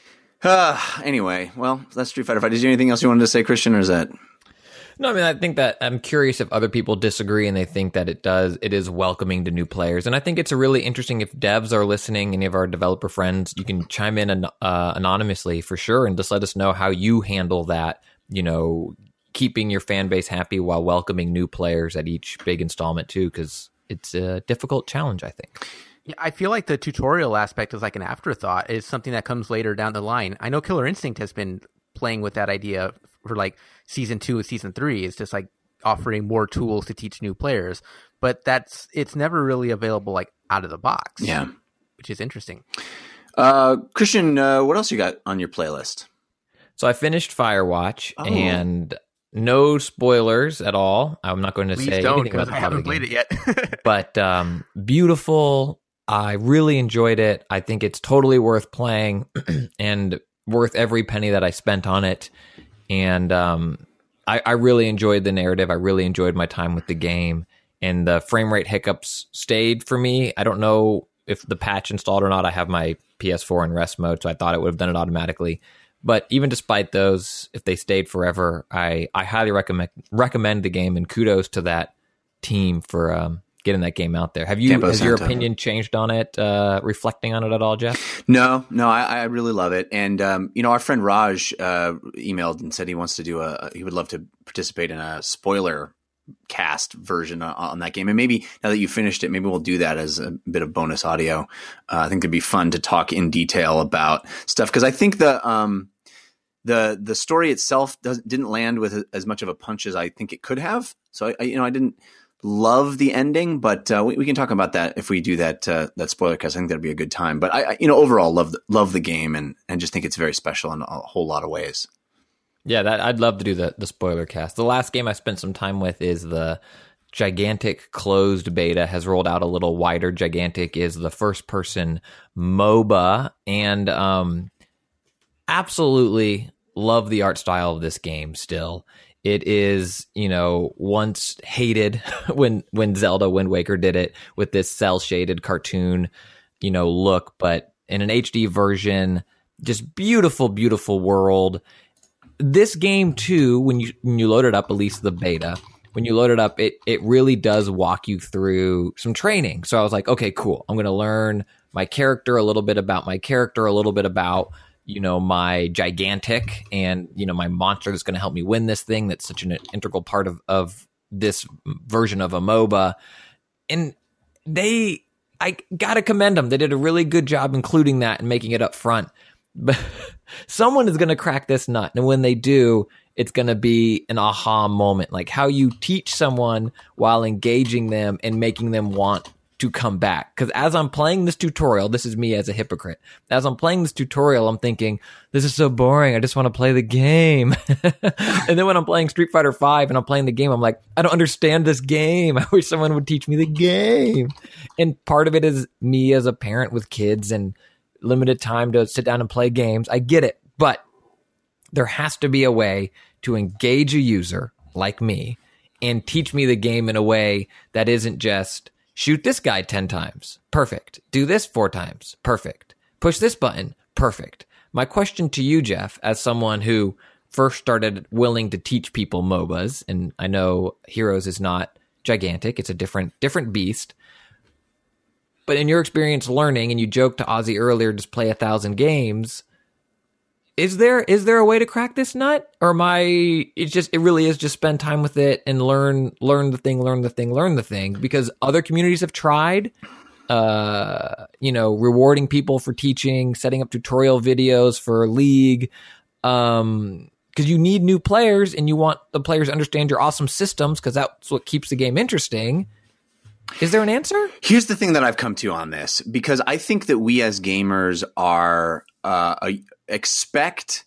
Uh, anyway, well, that's Street Fighter five. Did you have anything else you wanted to say, Christian, or is that? No, I mean, I think that I'm curious if other people disagree and they think that it does, it is welcoming to new players. And I think it's a really interesting, if devs are listening, any of our developer friends, you can chime in an, uh, anonymously for sure and just let us know how you handle that, you know, keeping your fan base happy while welcoming new players at each big installment too, because it's a difficult challenge, I think. Yeah, I feel like the tutorial aspect is like an afterthought. It's something that comes later down the line. I know Killer Instinct has been playing with that idea for like season two and season three. It's just like offering more tools to teach new players, but that's it's never really available like out of the box. Yeah. Which is interesting. Uh, Christian, uh, what else you got on your playlist? So I finished Firewatch Oh. and no spoilers at all. I'm not going to Please say don't, anything about because the I plot of haven't the played game. it yet. But um, beautiful. I really enjoyed it. I think it's totally worth playing and worth every penny that I spent on it. And um, I, I really enjoyed the narrative. I really enjoyed my time with the game. And the frame rate hiccups stayed for me. I don't know if the patch installed or not. I have my P S four in rest mode, so I thought it would have done it automatically. But even despite those, if they stayed forever, I, I highly recommend recommend the game, and kudos to that team for um, getting that game out there. Have you Campo has your Santo. opinion changed on it, uh, reflecting on it at all, Jeff? No, no, I, I really love it. And, um, you know, our friend Raj uh, emailed and said he wants to do a, he would love to participate in a spoiler cast version on, on that game. And maybe now that you finished it, maybe we'll do that as a bit of bonus audio. Uh, I think it'd be fun to talk in detail about stuff. Cause I think the, um, the, the story itself doesn't, didn't land with as much of a punch as I think it could have. So I, I you know, I didn't love the ending, but uh, we, we can talk about that if we do that uh, that spoiler cast. I think that'd be a good time. But I, I you know, overall love the, love the game and and just think it's very special in a whole lot of ways. Yeah, that I'd love to do the the spoiler cast. The last game I spent some time with is the Gigantic closed beta. Has rolled out a little wider. Gigantic is the first person MOBA, and um, absolutely love the art style of this game still. It is, you know, once hated when when Zelda Wind Waker did it with this cel-shaded cartoon, you know, look, but in an H D version, just beautiful, beautiful world. This game too, when you when you load it up, at least the beta, when you load it up, it it really does walk you through some training. So I was like, okay, cool. I'm going to learn my character, a little bit about my character, a little bit about, you know, my Gigantic and, you know, my monster that's going to help me win this thing. That's such an integral part of, of this version of a MOBA. And they, I got to commend them. They did a really good job including that and making it up front. But someone is going to crack this nut. And when they do, it's going to be an aha moment. Like how you teach someone while engaging them and making them want to come back. Because as I'm playing this tutorial, this is me as a hypocrite. As I'm playing this tutorial, I'm thinking, this is so boring. I just want to play the game. And then when I'm playing Street Fighter five and I'm playing the game, I'm like, I don't understand this game. I wish someone would teach me the game. And part of it is me as a parent with kids and limited time to sit down and play games. I get it. But there has to be a way to engage a user like me and teach me the game in a way that isn't just shoot this guy ten times. Perfect. Do this four times. Perfect. Push this button. Perfect. My question to you, Jeff, as someone who first started willing to teach people M O B As, and I know Heroes is not gigantic. It's a different different beast. But in your experience learning, and you joked to Ozzy earlier, just play a thousand games. Is there is there a way to crack this nut, or am I? It's just it really is just spend time with it and learn learn the thing, learn the thing, learn the thing. Because other communities have tried, uh, you know, rewarding people for teaching, setting up tutorial videos for League, um, because you need new players and you want the players to understand your awesome systems because that's what keeps the game interesting. Is there an answer? Here's the thing that I've come to on this, because I think that we as gamers are uh, a, expect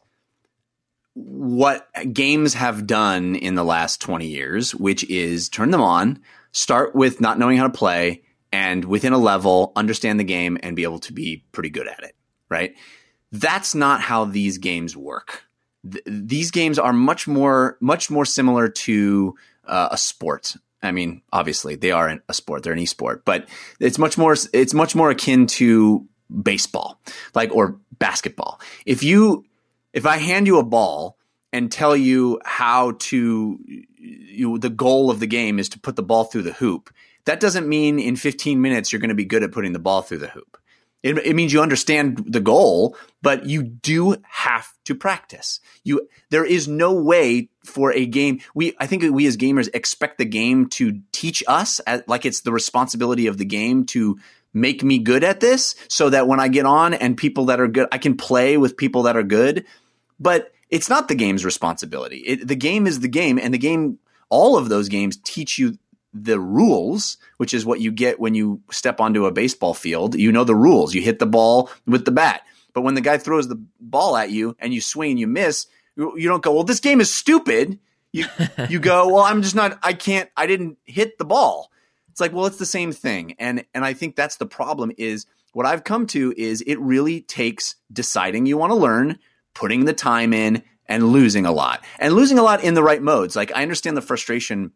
what games have done in the last twenty years, which is turn them on, start with not knowing how to play, and within a level, understand the game and be able to be pretty good at it, right? That's not how these games work. Th- these games are much more, much more similar to uh, a sport. I mean, obviously they are a sport, they're an esport, but it's much more, it's much more akin to baseball, like, or basketball. If you, if I hand you a ball and tell you how to, you, the goal of the game is to put the ball through the hoop, that doesn't mean in fifteen minutes you're going to be good at putting the ball through the hoop. It, it means you understand the goal, but you do have to practice. You, there is no way for a game. We, I think we as gamers expect the game to teach us, as, like it's the responsibility of the game to make me good at this, so that when I get on and people that are good, I can play with people that are good. But it's not the game's responsibility. It, the game is the game, and the game, all of those games teach you the rules, which is what you get when you step onto a baseball field. You know the rules. You hit the ball with the bat. But when the guy throws the ball at you and you swing and you miss, you, you don't go, well, this game is stupid. You you go, well, I'm just not, I can't, I didn't hit the ball. It's like, well, it's the same thing. And and I think that's the problem, is what I've come to is it really takes deciding you want to learn, putting the time in, and losing a lot. And losing a lot in the right modes. Like, I understand the frustration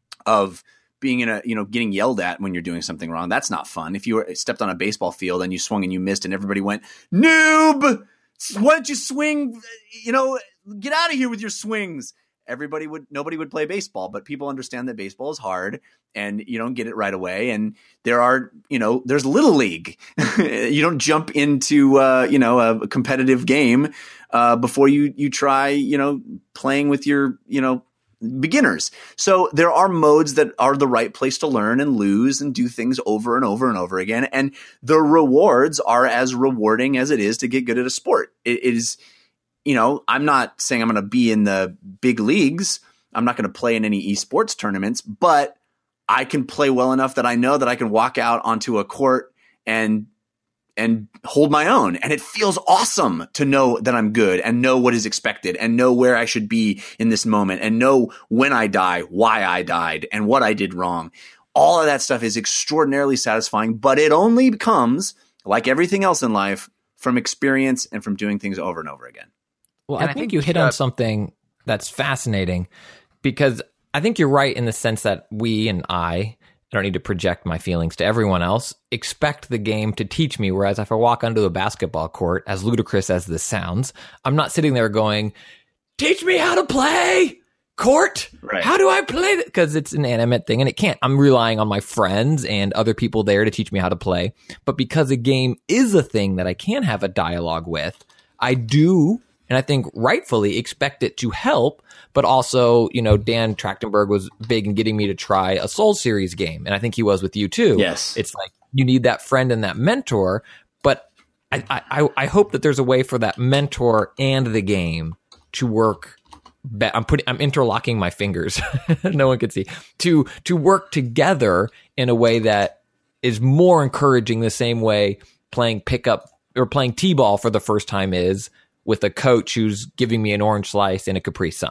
of being in a, you know, getting yelled at when you're doing something wrong. That's not fun. If you were, stepped on a baseball field and you swung and you missed and everybody went, noob, why don't you swing? You know, get out of here with your swings. Everybody would, nobody would play baseball, but people understand that baseball is hard and you don't get it right away. And there are, you know, there's Little League. You don't jump into, uh, you know, a competitive game uh, before you, you try, you know, playing with your, you know, beginners. So there are modes that are the right place to learn and lose and do things over and over and over again. And the rewards are as rewarding as it is to get good at a sport. It is, you know, I'm not saying I'm going to be in the big leagues. I'm not going to play in any esports tournaments, but I can play well enough that I know that I can walk out onto a court and and hold my own. And it feels awesome to know that I'm good and know what is expected and know where I should be in this moment and know when I die, why I died, and what I did wrong. All of that stuff is extraordinarily satisfying, but it only comes, like everything else in life, from experience and from doing things over and over again. Well, And I, I think, think, you hit uh, on something that's fascinating, because I think you're right in the sense that we and I, I don't need to project my feelings to everyone else, expect the game to teach me. Whereas if I walk onto a basketball court, as ludicrous as this sounds, I'm not sitting there going, teach me how to play court. Right. How do I play? Because it's an animate thing and it can't. I'm relying on my friends and other people there to teach me how to play. But because a game is a thing that I can have a dialogue with, I do, and I think rightfully, expect it to help. But also, you know, Dan Trachtenberg was big in getting me to try a Soul Series game. And I think he was with you too. Yes. It's like you need that friend and that mentor. But I, I, I hope that there's a way for that mentor and the game to work. Be- I'm putting, I'm interlocking my fingers. No one can see. To to work together in a way that is more encouraging, the same way playing pickup or playing t-ball for the first time is, with a coach who's giving me an orange slice and a Capri Sun.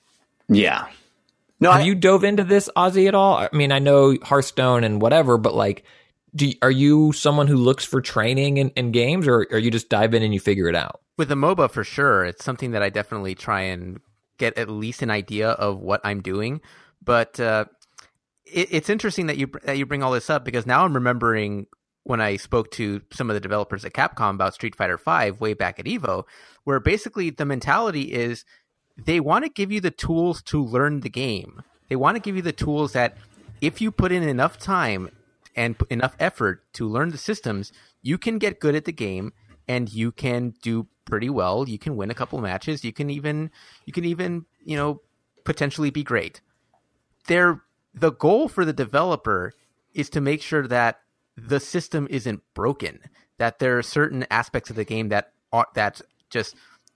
Yeah. No, Have I, you dove into this, Ozzy, at all? I mean, I know Hearthstone and whatever, but like, do you, are you someone who looks for training in, in games, or are you just dive in and you figure it out? With a M O B A, for sure, it's something that I definitely try and get at least an idea of what I'm doing. But uh, it, it's interesting that you that you bring all this up, because now I'm remembering when I spoke to some of the developers at Capcom about Street Fighter five way back at EVO, where basically the mentality is they want to give you the tools to learn the game. They want to give you the tools that if you put in enough time and enough effort to learn the systems, you can get good at the game and you can do pretty well. You can win a couple matches. You can even, you can even, you know, potentially be great. They're, the goal for the developer is to make sure that the system isn't broken, that there are certain aspects of the game that are, that just,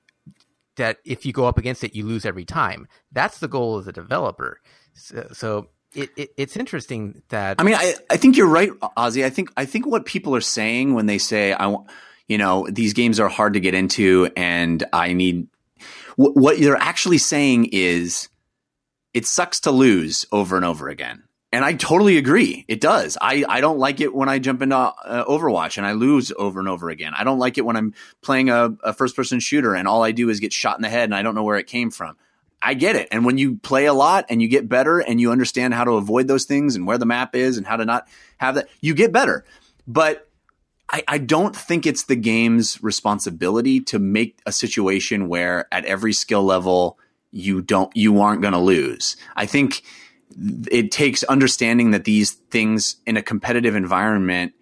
that if you go up against it, you lose every time. That's the goal of the developer. So, so it, it, it's interesting that, I mean, I, I think you're right, Ozzy. I think, I think what people are saying when they say, I want, you know, these games are hard to get into and I need, w- what they're actually saying is it sucks to lose over and over again. And I totally agree. It does. I, I don't like it when I jump into uh, Overwatch and I lose over and over again. I don't like it when I'm playing a, a first-person shooter and all I do is get shot in the head and I don't know where it came from. I get it. And when you play a lot and you get better and you understand how to avoid those things and where the map is and how to not have that, you get better. But I, I don't think it's the game's responsibility to make a situation where at every skill level you don't, you aren't going to lose. I think it takes understanding that these things in a competitive environment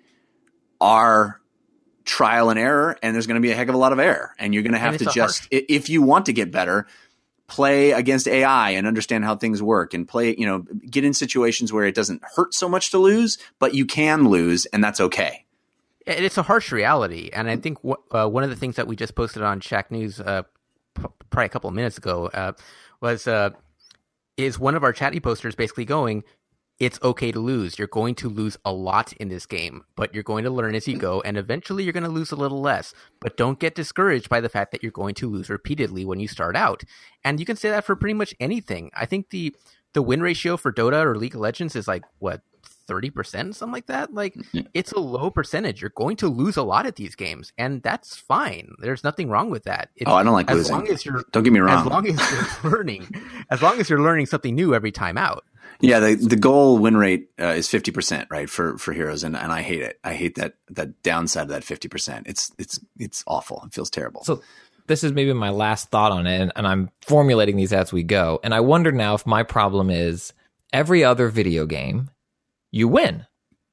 are trial and error, and there's going to be a heck of a lot of error. And you're going to have to just, harsh. if you want to get better, play against A I and understand how things work and play, you know, get in situations where it doesn't hurt so much to lose, but you can lose and that's okay. It's a harsh reality. And I think w- uh, one of the things that we just posted on Shack News uh, p- probably a couple of minutes ago uh, was, uh, is one of our chatty posters basically going, it's okay to lose. You're going to lose a lot in this game, but you're going to learn as you go, and eventually you're going to lose a little less. But don't get discouraged by the fact that you're going to lose repeatedly when you start out. And you can say that for pretty much anything. I think the the win ratio for Dota or League of Legends is like, what, thirty percent, something like that? Like, yeah. It's a low percentage. You're going to lose a lot at these games, and that's fine. There's nothing wrong with that. It's, oh, I don't like as losing. Long as you're, don't get me wrong. As long as you're learning, as long as you're learning something new every time out. Yeah, the the goal win rate uh, is fifty percent, right, for for heroes, and, and I hate it. I hate that that downside of that fifty percent. It's it's it's awful. It feels terrible. So this is maybe my last thought on it, and, and I'm formulating these as we go. And I wonder now if my problem is every other video game, you win.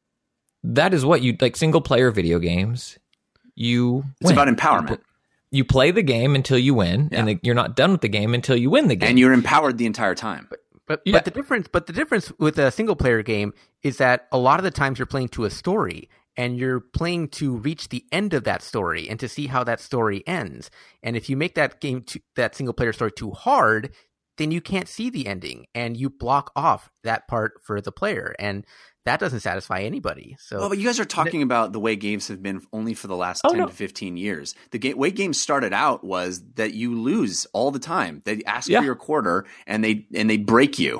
That is what you like. Single player video games, you. It's win. about empowerment. You play the game until you win, yeah. and you're not done with the game until you win the game, and you're empowered the entire time. But But yeah. but the difference but the difference with a single player game is that a lot of the times you're playing to a story and you're playing to reach the end of that story and to see how that story ends. And if you make that game to, that single player story too hard, then you can't see the ending and you block off that part for the player, and that doesn't satisfy anybody. So, well, but you guys are talking about the way games have been only for the last oh, ten no. to fifteen years. The ga- way games started out was that you lose all the time. They ask yeah. for your quarter and they and they break you.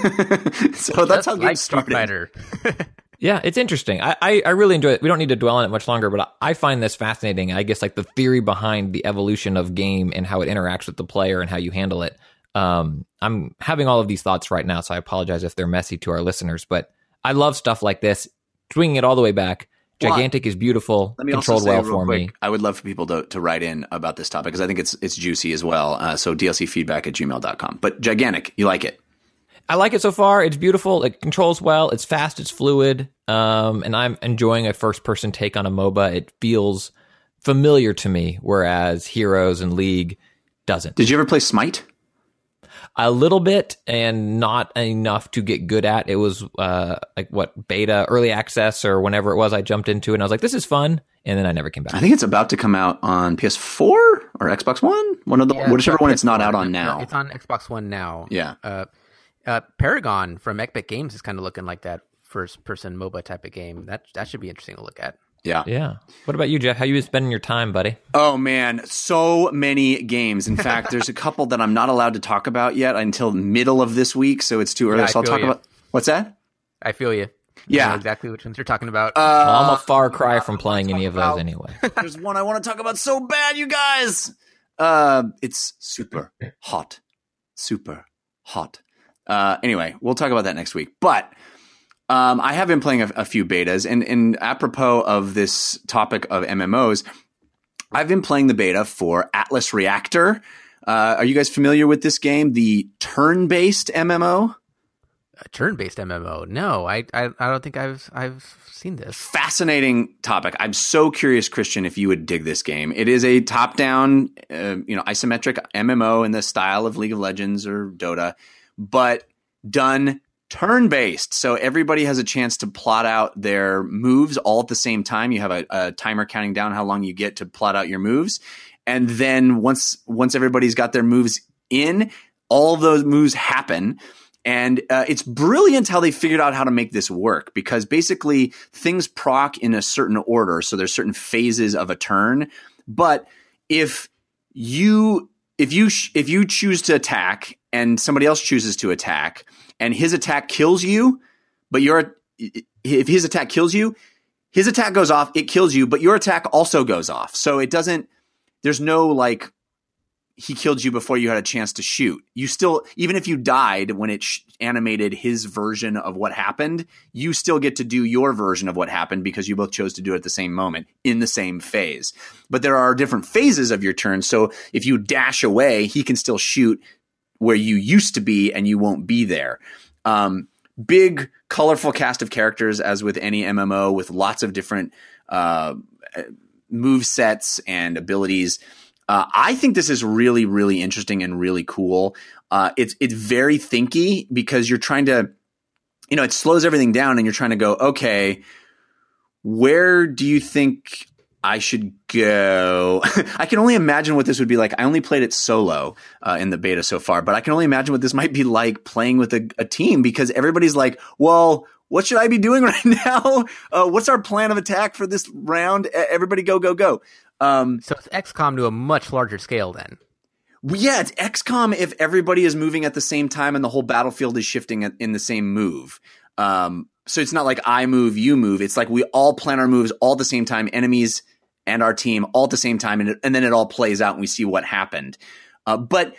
So that's how games like started. Yeah, it's interesting. I, I, I really enjoy it. We don't need to dwell on it much longer, but I find this fascinating. I guess like the theory behind the evolution of game and how it interacts with the player and how you handle it. Um, I'm having all of these thoughts right now, so I apologize if they're messy to our listeners, but I love stuff like this. Swinging it all the way back. Gigantic well, is beautiful, let me controlled also say well real for quick, me. I would love for people to, to write in about this topic because I think it's it's juicy as well. Uh, so D L C feedback at gmail dot com. But Gigantic, you like it? I like it so far. It's beautiful. It controls well. It's fast. It's fluid. Um, and I'm enjoying a first-person take on a MOBA. It feels familiar to me, whereas Heroes and League doesn't. Did you ever play Smite? A little bit, and not enough to get good at. It was uh, like what beta, early access, or whenever it was. I jumped into it, and I was like, "This is fun," and then I never came back. I think it's about to come out on P S four or Xbox One. One of the yeah, whichever one it's not out on no, now. It's on Xbox One now. Yeah. Uh, uh, Paragon from Epic Games is kind of looking like that first-person MOBA type of game. That that should be interesting to look at. Yeah. Yeah. What about you, Jeff? How you been spending your time, buddy? Oh, man. So many games. In fact, there's a couple that I'm not allowed to talk about yet until middle of this week, so it's too early. Yeah, so I'll talk you. about... What's that? I feel you. Yeah. I know exactly which ones you're talking about. Uh, Well, I'm a far cry from playing any of those about- anyway. There's one I want to talk about so bad, you guys. Uh, it's super hot. super hot. Uh, anyway, we'll talk about that next week. But um, I have been playing a, a few betas, and, and apropos of this topic of M M Os, I've been playing the beta for Atlas Reactor. Uh, are you guys familiar with this game, the turn-based M M O? A turn-based M M O? No, I, I, I don't think I've, I've seen this. Fascinating topic. I'm so curious, Christian, if you would dig this game. It is a top-down, uh, you know, isometric M M O in the style of League of Legends or Dota, but done turn-based. So everybody has a chance to plot out their moves all at the same time. You have a, a timer counting down how long you get to plot out your moves. And then once once everybody's got their moves in, all of those moves happen. And uh, it's brilliant how they figured out how to make this work, because basically things proc in a certain order. So there's certain phases of a turn. But if you if you sh- if you choose to attack and somebody else chooses to attack, and his attack kills you, but your if his attack kills you, his attack goes off, it kills you, but your attack also goes off. So it doesn't. There's no like. He killed you before you had a chance to shoot. You still, even if you died when it sh- animated his version of what happened, you still get to do your version of what happened because you both chose to do it at the same moment in the same phase. But there are different phases of your turn. So if you dash away, he can still shoot where you used to be and you won't be there. Um, big, colorful cast of characters, as with any M M O, with lots of different uh, move sets and abilities. Uh, I think this is really, really interesting and really cool. Uh, it's it's very thinky because you're trying to, you know, it slows everything down and you're trying to go, okay, where do you think I should go? I can only imagine what this would be like. I only played it solo uh, in the beta so far, but I can only imagine what this might be like playing with a, a team, because everybody's like, well, what should I be doing right now? Uh, what's our plan of attack for this round? Everybody go, go, go. Um, so it's X COM to a much larger scale then. Yeah, it's X COM if everybody is moving at the same time and the whole battlefield is shifting in the same move. Um, so it's not like I move, you move. It's like we all plan our moves all at the same time, enemies and our team all at the same time, and, it, and then it all plays out and we see what happened. Uh, but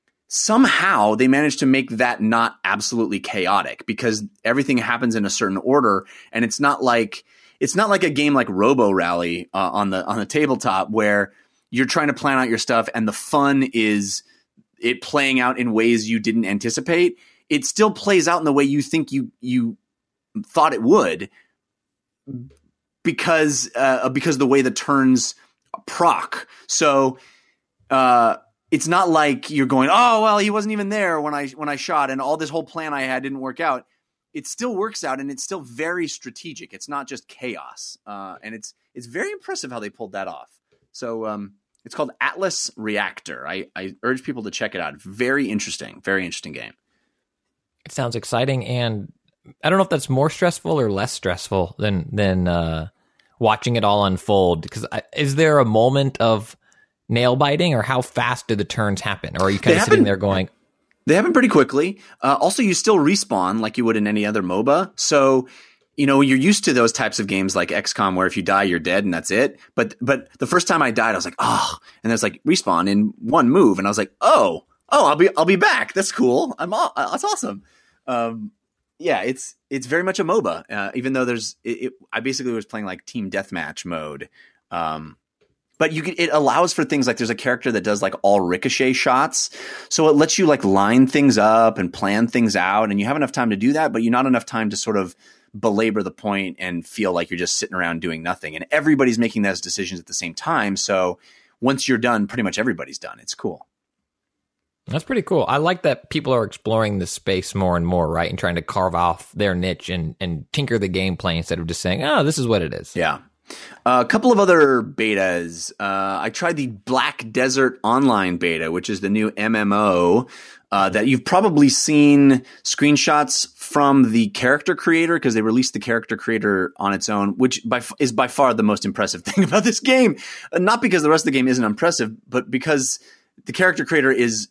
somehow they managed to make that not absolutely chaotic, because everything happens in a certain order, and it's not like it's not like a game like Robo Rally uh, on the on the tabletop where you're trying to plan out your stuff and the fun is it playing out in ways you didn't anticipate. It still plays out in the way you think you you thought it would, because uh, because of the way the turns proc. So uh, it's not like you're going, oh well, he wasn't even there when I when I shot, and all this whole plan I had didn't work out. It still works out, and it's still very strategic. It's not just chaos, uh, and it's it's very impressive how they pulled that off. So um, it's called Atlas Reactor. I, I urge people to check it out. Very interesting, very interesting game. It sounds exciting, and I don't know if that's more stressful or less stressful than than uh, watching it all unfold. Because is there a moment of nail biting, or how fast do the turns happen, or are you kind of sitting there going? They happen pretty quickly. Uh, also, you still respawn like you would in any other MOBA. So, you know, you're used to those types of games like X COM where if you die, you're dead and that's it. But but the first time I died, I was like, oh, and there's like respawn in one move, and I was like, oh, oh, I'll be I'll be back. That's cool. I'm all, that's awesome. Um, yeah, it's it's very much a MOBA. Uh, even though there's, it, it, I basically was playing like team deathmatch mode. Um, But you can, it allows for things like there's a character that does like all ricochet shots. So it lets you like line things up and plan things out, and you have enough time to do that, but you not enough time to sort of belabor the point and feel like you're just sitting around doing nothing. And everybody's making those decisions at the same time. So once you're done, pretty much everybody's done. It's cool. That's pretty cool. I like that people are exploring this space more and more, right? And trying to carve off their niche and, and tinker the gameplay instead of just saying, oh, this is what it is. Yeah. Uh, a couple of other betas. Uh, I tried the Black Desert Online beta, which is the new M M O uh, that you've probably seen screenshots from the character creator, because they released the character creator on its own, which by, is by far the most impressive thing about this game. Uh, not because the rest of the game isn't impressive, but because the character creator is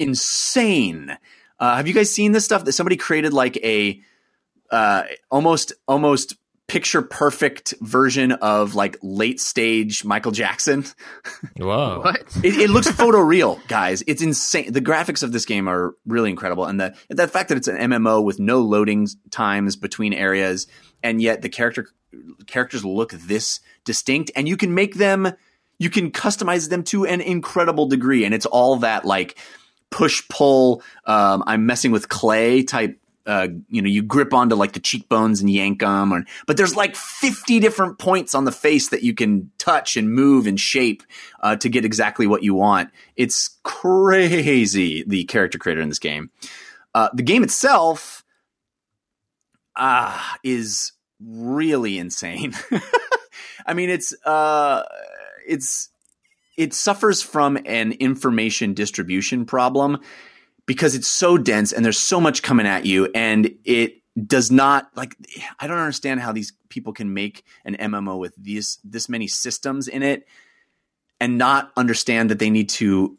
insane. Uh, have you guys seen this stuff that somebody created like a uh, almost almost picture perfect version of like late stage Michael Jackson. Whoa. What? It, it looks photoreal, guys. It's insane. The graphics of this game are really incredible. And the, the fact that it's an M M O with no loading times between areas, and yet the character characters look this distinct, and you can make them, you can customize them to an incredible degree. And it's all that like push pull, um, I'm messing with clay type. Uh, you know, you grip onto like the cheekbones and yank them, or, but there's like fifty different points on the face that you can touch and move and shape uh, to get exactly what you want. It's crazy, the character creator in this game. Uh, the game itself uh, is really insane. I mean, it's uh, it's it suffers from an information distribution problem, because it's so dense and there's so much coming at you, and it does not like, I don't understand how these people can make an M M O with these, this many systems in it and not understand that they need to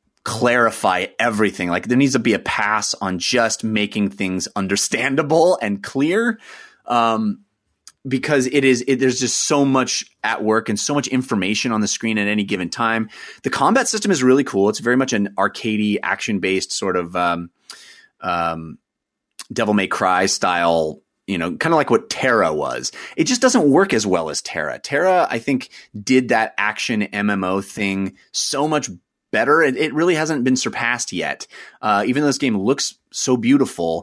clarify everything. Like there needs to be a pass on just making things understandable and clear. Um, because it is, it, there's just so much at work and so much information on the screen at any given time. The combat system is really cool. It's very much an arcadey, action-based sort of um, um, Devil May Cry style, you know, kind of like what Terra was. It just doesn't work as well as Terra. Terra, I think, did that action M M O thing so much better. It, it really hasn't been surpassed yet. Uh, even though this game looks so beautiful,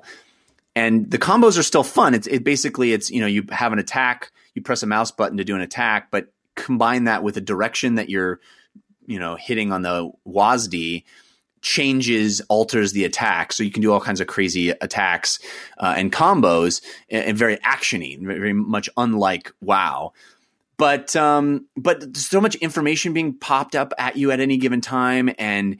and the combos are still fun. It's it basically it's, you know, you have an attack, you press a mouse button to do an attack, but combine that with a direction that you're, you know, hitting on the W A S D changes, alters the attack. So you can do all kinds of crazy attacks uh, and combos, and, and very actiony, very much unlike WoW. But um, but there's so much information being popped up at you at any given time, and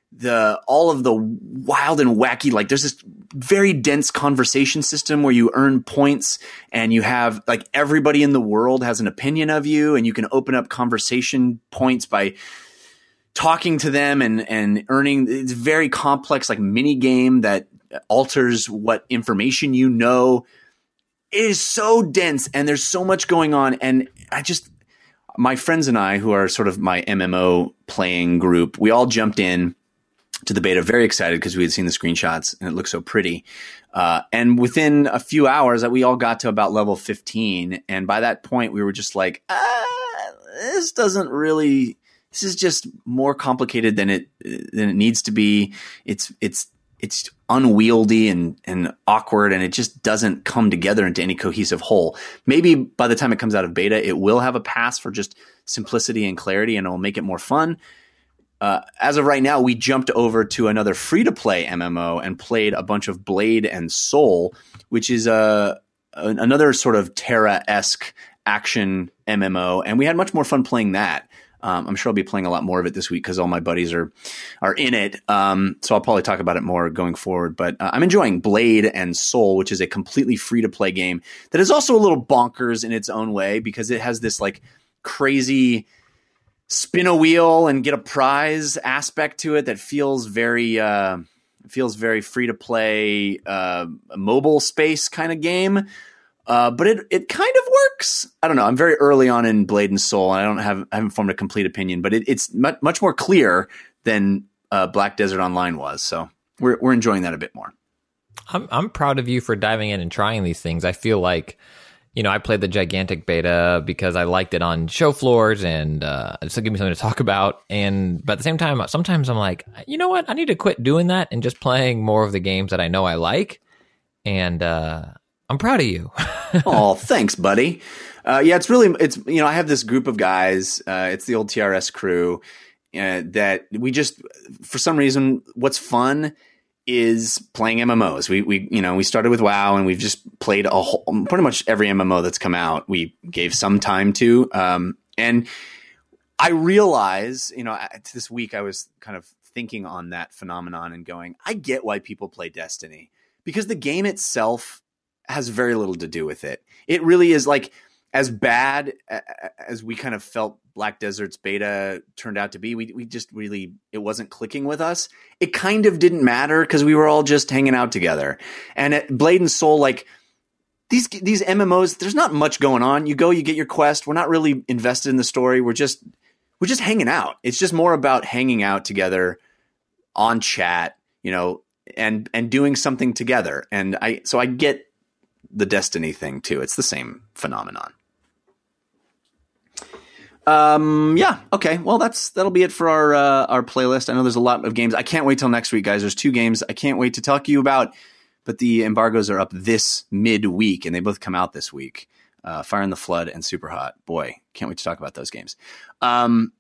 the all of the wild and wacky, like there's this very dense conversation system where you earn points, and you have like everybody in the world has an opinion of you, and you can open up conversation points by talking to them and and earning. It's a very complex like mini game that alters what information you know. It is so dense, and there's so much going on, and I just, my friends and I, who are sort of my M M O playing group, we all jumped in to the beta, very excited because we had seen the screenshots and it looked so pretty. Uh, and within a few hours, that we all got to about level fifteen, and by that point, we were just like, ah, this doesn't really. This is just more complicated than it than it needs to be. It's it's it's unwieldy and and awkward, and it just doesn't come together into any cohesive whole. Maybe by the time it comes out of beta, it will have a pass for just simplicity and clarity, and it will make it more fun. Uh, as of right now, we jumped over to another free-to-play M M O and played a bunch of Blade and Soul, which is a, a another sort of Terra-esque action M M O, and we had much more fun playing that. Um, I'm sure I'll be playing a lot more of it this week because all my buddies are are in it. Um, so I'll probably talk about it more going forward. But uh, I'm enjoying Blade and Soul, which is a completely free-to-play game that is also a little bonkers in its own way because it has this like crazy spin a wheel and get a prize aspect to it that feels very uh, feels very free-to-play uh, mobile space kind of game. Uh, but it it kind of works. I don't know. I'm very early on in Blade and Soul, and I don't have I haven't formed a complete opinion. But it, it's much much more clear than uh, Black Desert Online was. So we're we're enjoying that a bit more. I'm I'm proud of you for diving in and trying these things. I feel like, you know, I played the gigantic beta because I liked it on show floors, and uh, it's to give me something to talk about. And but at the same time, sometimes I'm like, you know what? I need to quit doing that and just playing more of the games that I know I like. And uh, I'm proud of you. Oh, thanks, buddy. Uh, yeah, it's really, it's, you know, I have this group of guys. Uh, it's the old T R S crew uh, that we just, for some reason, what's fun is playing M M Os. We, we, you know, we started with WoW, and we've just played a whole, pretty much every M M O that's come out. We gave some time to, um, and I realize, you know, this week I was kind of thinking on that phenomenon and going, I get why people play Destiny, because the game itself has very little to do with it. It really is like as bad as we kind of felt Black Desert's beta turned out to be. We we just really, it wasn't clicking with us. It kind of didn't matter because we were all just hanging out together. And at Blade and Soul, like these these M M Os, there's not much going on. You go, you get your quest. We're not really invested in the story. We're just we're just hanging out. It's just more about hanging out together on chat, you know, and and doing something together. And I so I get the Destiny thing too. It's the same phenomenon. Um, yeah. Okay. Well, that's, that'll be it for our, uh, our playlist. I know there's a lot of games. I can't wait till next week, guys. There's two games I can't wait to talk to you about, but the embargoes are up this midweek and they both come out this week. Uh, Fire in the Flood and Super Hot. Boy, can't wait to talk about those games. Um,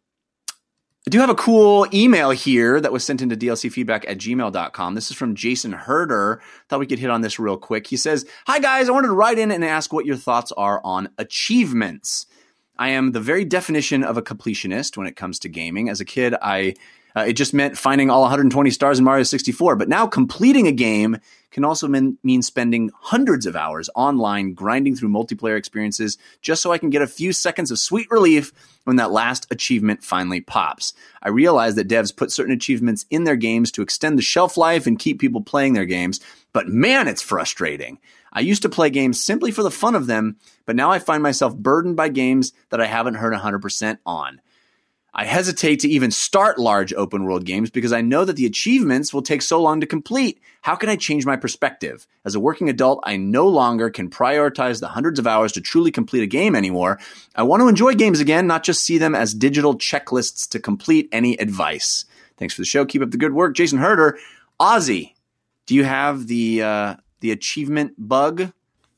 I do have a cool email here that was sent into D L C feedback at gmail dot com. This is from Jason Herder. Thought we could hit on this real quick. He says, "Hi guys, I wanted to write in and ask what your thoughts are on achievements. I am the very definition of a completionist when it comes to gaming. As a kid, I uh, it just meant finding all one hundred twenty stars in Mario sixty-four. But now completing a game can also mean, mean spending hundreds of hours online grinding through multiplayer experiences just so I can get a few seconds of sweet relief when that last achievement finally pops. I realize that devs put certain achievements in their games to extend the shelf life and keep people playing their games. But man, it's frustrating. I used to play games simply for the fun of them, but now I find myself burdened by games that I haven't heard one hundred percent on. I hesitate to even start large open world games because I know that the achievements will take so long to complete. How can I change my perspective? As a working adult, I no longer can prioritize the hundreds of hours to truly complete a game anymore. I want to enjoy games again, not just see them as digital checklists to complete. Any advice? Thanks for the show. Keep up the good work. Jason Herder. Ozzy, do you have the uh, the achievement bug?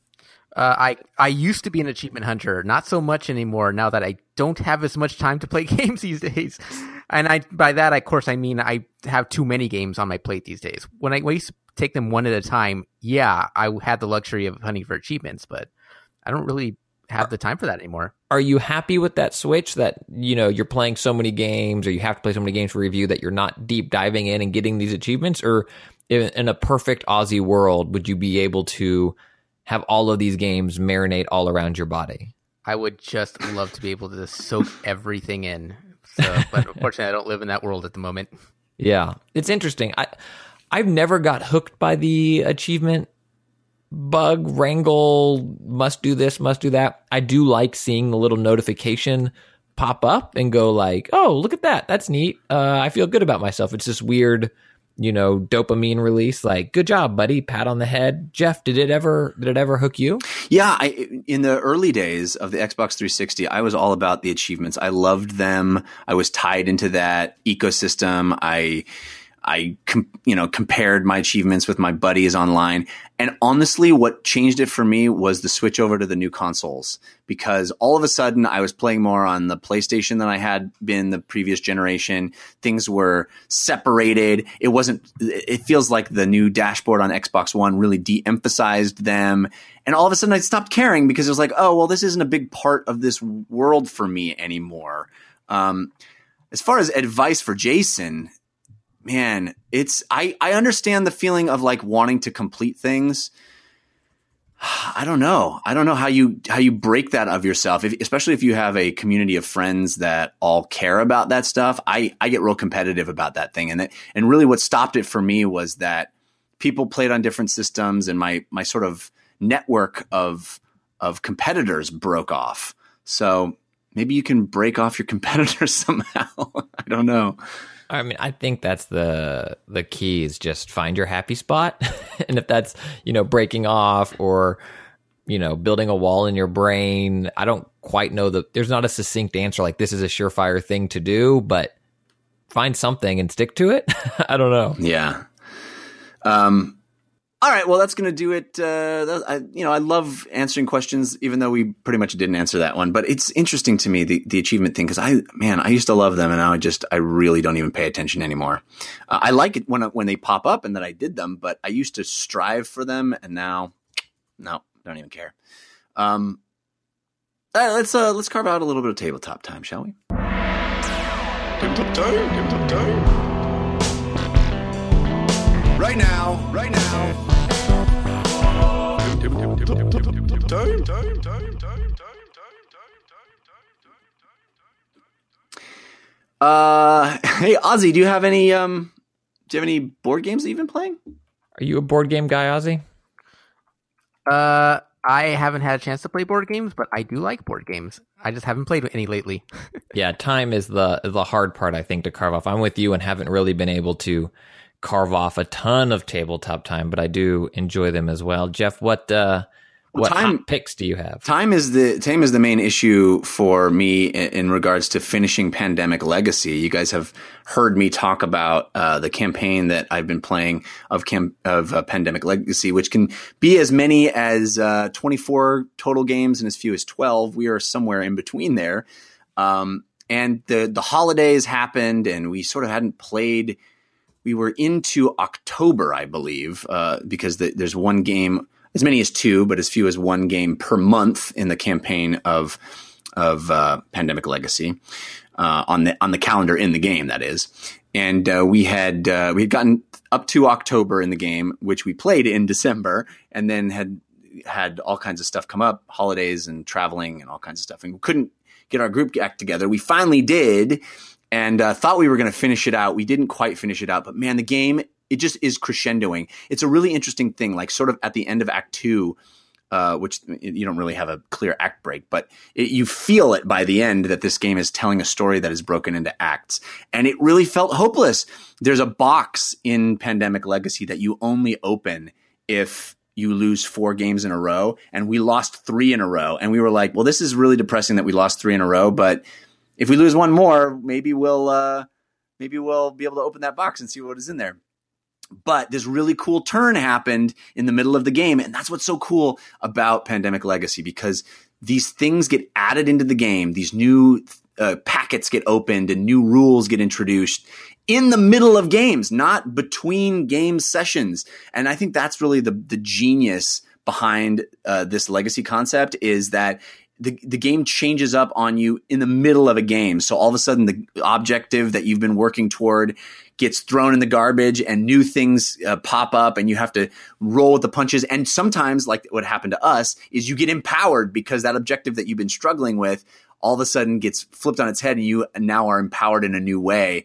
Uh, I, I used to be an achievement hunter, not so much anymore now that I don't have as much time to play games these days. And I by that, of course, I mean I have too many games on my plate these days. When I, when I used to take them one at a time, yeah, I had the luxury of hunting for achievements, but I don't really have the time for that anymore. Are you happy with that switch that, you know, you're playing so many games or you have to play so many games for review that you're not deep diving in and getting these achievements? Or in, in a perfect Aussie world, would you be able to have all of these games marinate all around your body? I would just love to be able to soak everything in. So, but unfortunately, I don't live in that world at the moment. Yeah, it's interesting. I, I've never got hooked by the achievement bug, wrangle, must do this, must do that. I do like seeing the little notification pop up and go like, oh, look at that. That's neat. Uh, I feel good about myself. It's this weird, you know, dopamine release, like, good job, buddy, pat on the head. Jeff, did it ever did it ever hook you? Yeah, I, in the early days of the Xbox three sixty, I was all about the achievements. I loved them. I was tied into that ecosystem. I I com- you know, compared my achievements with my buddies online. And honestly, what changed it for me was the switch over to the new consoles, because all of a sudden I was playing more on the PlayStation than I had been the previous generation. Things were separated. It wasn't, it feels like the new dashboard on Xbox One really de-emphasized them. And all of a sudden I stopped caring because it was like, oh, well, this isn't a big part of this world for me anymore. Um, as far as advice for Jason, man, it's I, I understand the feeling of like wanting to complete things. I don't know. I don't know how you how you break that of yourself, if, especially if you have a community of friends that all care about that stuff. I, I get real competitive about that thing, and that, and really what stopped it for me was that people played on different systems, and my my sort of network of of competitors broke off. So maybe you can break off your competitors somehow. I don't know. I mean, I think that's the the key is just find your happy spot. And if that's, you know, breaking off or, you know, building a wall in your brain, I don't quite know the, there's not a succinct answer like this is a surefire thing to do, but find something and stick to it. I don't know. Yeah. Um, all right. Well, that's going to do it. Uh, that, I, you know, I love answering questions, even though we pretty much didn't answer that one. But it's interesting to me, the, the achievement thing, because I, man, I used to love them, and now I just, I really don't even pay attention anymore. Uh, I like it when when they pop up and that I did them, but I used to strive for them, and now, no, don't even care. Um, all right, let's uh, let's carve out a little bit of tabletop time, shall we? Tabletop time, tabletop time. Right now, right now. Uh, hey Ozzy, do you have any um, do you have any board games that you've been playing? Are you a board game guy, Ozzy? Uh, I haven't had a chance to play board games, but I do like board games. I just haven't played any lately. Yeah, time is the the hard part, I think, to carve off. I'm with you and haven't really been able to carve off a ton of tabletop time, but I do enjoy them as well. Jeff, what uh, Well, what time- hot picks do you have? Time is the time is the main issue for me in, in regards to finishing Pandemic Legacy. You guys have heard me talk about uh, the campaign that I've been playing of cam- of uh, Pandemic Legacy, which can be as many as uh, twenty-four total games and as few as twelve. We are somewhere in between there. Um, and the the holidays happened, and we sort of hadn't played. We were into October, I believe, uh, because the, there's one game. As many as two, but as few as one game per month in the campaign of of uh, Pandemic Legacy uh, on the on the calendar in the game. That is, and uh, we had uh, we had gotten up to October in the game, which we played in December, and then had had all kinds of stuff come up, holidays and traveling and all kinds of stuff, and we couldn't get our group act together. We finally did, and uh, thought we were going to finish it out. We didn't quite finish it out, but man, the game. It just is crescendoing. It's a really interesting thing, like sort of at the end of Act Two, uh, which you don't really have a clear act break, but it, you feel it by the end that this game is telling a story that is broken into acts. And it really felt hopeless. There's a box in Pandemic Legacy that you only open if you lose four games in a row. And we lost three in a row. And we were like, well, this is really depressing that we lost three in a row. But if we lose one more, maybe we'll, uh, maybe we'll be able to open that box and see what is in there. But this really cool turn happened in the middle of the game. And that's what's so cool about Pandemic Legacy, because these things get added into the game. These new uh, packets get opened and new rules get introduced in the middle of games, not between game sessions. And I think that's really the, the genius behind uh, this legacy concept, is that The, the game changes up on you in the middle of a game. So all of a sudden the objective that you've been working toward gets thrown in the garbage and new things uh, pop up and you have to roll with the punches. And sometimes, like what happened to us, is you get empowered because that objective that you've been struggling with all of a sudden gets flipped on its head and you now are empowered in a new way.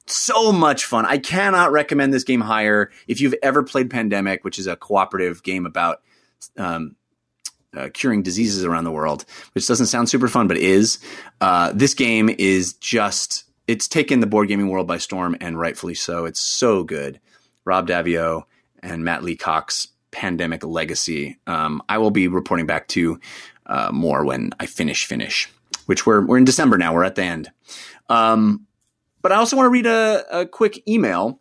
So much fun. I cannot recommend this game higher. If you've ever played Pandemic, which is a cooperative game about um, Uh, curing diseases around the world, which doesn't sound super fun, but is. Uh, this game is just, it's taken the board gaming world by storm, and rightfully so. It's so good. Rob Davio and Matt Lee Cox, Pandemic Legacy. Um, I will be reporting back to uh, more when I finish, finish, which we're, we're in December now. We're at the end. Um, but I also want to read a, a quick email.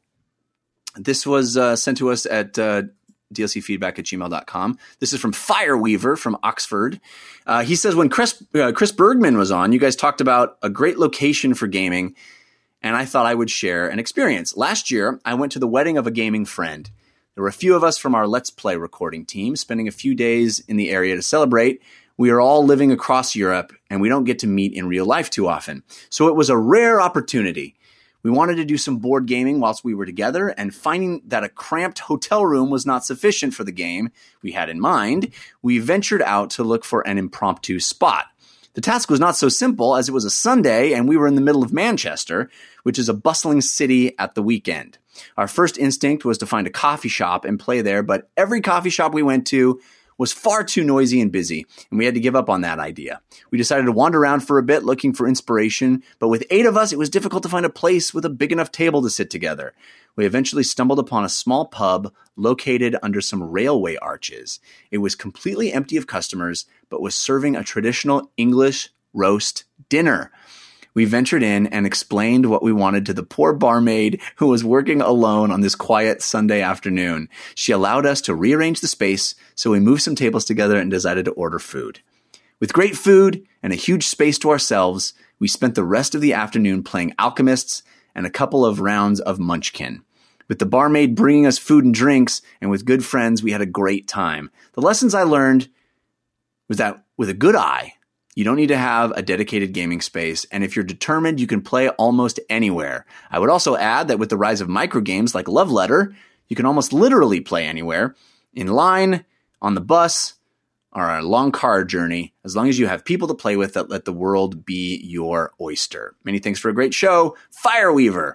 This was uh, sent to us at uh, D L C feedback at gmail dot com. This is from Fireweaver from Oxford. Uh, he says, when Chris, uh, Chris Bergman was on, you guys talked about a great location for gaming, and I thought I would share an experience. Last year, I went to the wedding of a gaming friend. There were a few of us from our Let's Play recording team spending a few days in the area to celebrate. We are all living across Europe, and we don't get to meet in real life too often. So it was a rare opportunity. We wanted to do some board gaming whilst we were together, and finding that a cramped hotel room was not sufficient for the game we had in mind, we ventured out to look for an impromptu spot. The task was not so simple, as it was a Sunday and we were in the middle of Manchester, which is a bustling city at the weekend. Our first instinct was to find a coffee shop and play there, but every coffee shop we went to was far too noisy and busy, and we had to give up on that idea. We decided to wander around for a bit looking for inspiration, but with eight of us, it was difficult to find a place with a big enough table to sit together. We eventually stumbled upon a small pub located under some railway arches. It was completely empty of customers, but was serving a traditional English roast dinner. We ventured in and explained what we wanted to the poor barmaid who was working alone on this quiet Sunday afternoon. She allowed us to rearrange the space, so we moved some tables together and decided to order food. With great food and a huge space to ourselves, we spent the rest of the afternoon playing Alchemists and a couple of rounds of Munchkin. With the barmaid bringing us food and drinks, and with good friends, we had a great time. The lessons I learned was that with a good eye, you don't need to have a dedicated gaming space, and if you're determined, you can play almost anywhere. I would also add that with the rise of microgames like Love Letter, you can almost literally play anywhere, in line, on the bus, or a long car journey, as long as you have people to play with that let the world be your oyster. Many thanks for a great show, Fireweaver.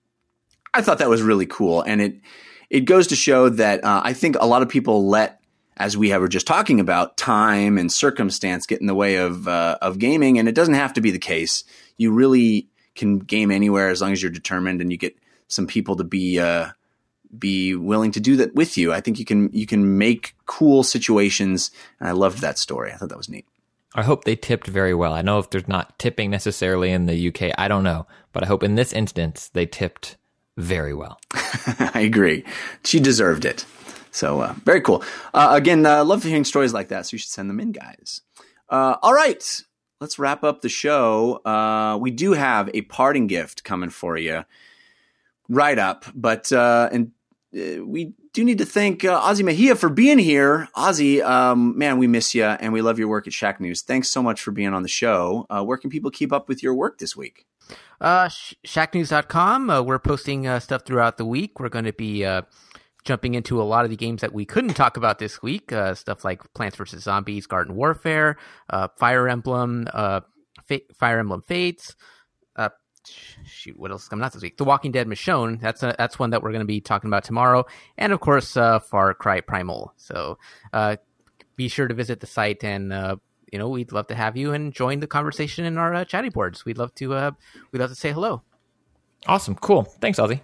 I thought that was really cool, and it it goes to show that uh, I think a lot of people let as we have, were just talking about, time and circumstance get in the way of uh, of gaming, and it doesn't have to be the case. You really can game anywhere as long as you're determined, and you get some people to be uh, be willing to do that with you. I think you can you can make cool situations, and I loved that story. I thought that was neat. I hope they tipped very well. I know if there's not tipping necessarily in the U K, I don't know, but I hope in this instance they tipped very well. I agree. She deserved it. So uh, very cool. Uh, again, uh, love hearing stories like that. So you should send them in, guys. Uh, all right, let's wrap up the show. Uh, we do have a parting gift coming for you right up, but uh, and uh, we do need to thank uh, Ozzy Mejia for being here. Ozzy, um, man, we miss you, and we love your work at Shack News. Thanks so much for being on the show. Uh, where can people keep up with your work this week? Uh, sh- shack news dot com. Uh, we're posting uh, stuff throughout the week. We're going to be uh, jumping into a lot of the games that we couldn't talk about this week. Uh, stuff like Plants versus. Zombies, Garden Warfare, uh, Fire Emblem, uh, Fa- Fire Emblem Fates. Uh, shoot, what else is coming out this week? The Walking Dead Michonne. That's a, that's one that we're going to be talking about tomorrow. And of course, uh, Far Cry Primal. So uh, be sure to visit the site, and uh, you know, we'd love to have you and join the conversation in our uh, chatty boards. We'd love to uh, we'd love to say hello. Awesome. Cool. Thanks, Ozzy.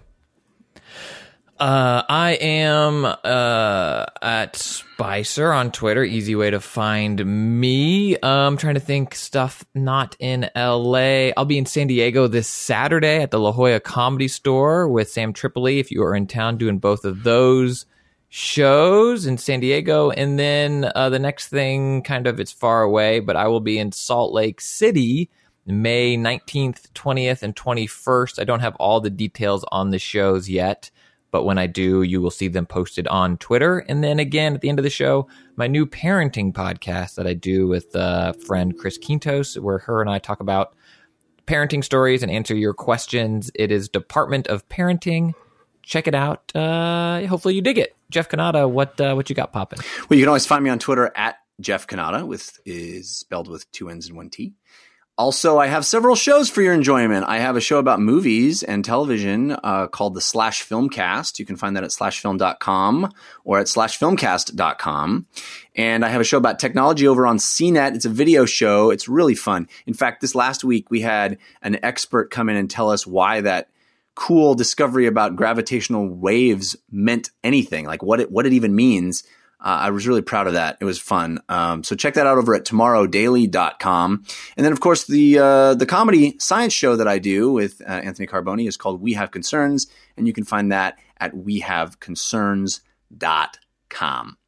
Uh, I am uh, at Spicer on Twitter. Easy way to find me. I'm um, trying to think stuff not in L A. I'll be in San Diego this Saturday at the La Jolla Comedy Store with Sam Tripoli. If you are in town, doing both of those shows in San Diego. And then uh, the next thing, kind of, it's far away, but I will be in Salt Lake City May nineteenth, twentieth, and twenty-first. I don't have all the details on the shows yet, but when I do, you will see them posted on Twitter. And then again, at the end of the show, my new parenting podcast that I do with uh, friend Chris Quintos, where her and I talk about parenting stories and answer your questions. It is Department of Parenting. Check it out. Uh, hopefully you dig it. Jeff Cannata, what uh, what you got popping? Well, you can always find me on Twitter at Jeff Cannata, with is spelled with two N's and one T. Also, I have several shows for your enjoyment. I have a show about movies and television uh, called the Slash Filmcast. You can find that at slash film dot com or at slash filmcast dot com. And I have a show about technology over on C net. It's a video show. It's really fun. In fact, this last week, we had an expert come in and tell us why that cool discovery about gravitational waves meant anything, like what it, what it even means. Uh, I was really proud of that. It was fun. Um, so check that out over at tomorrow daily dot com. And then, of course, the uh, the comedy science show that I do with uh, Anthony Carboni is called We Have Concerns, and you can find that at we have concerns dot com.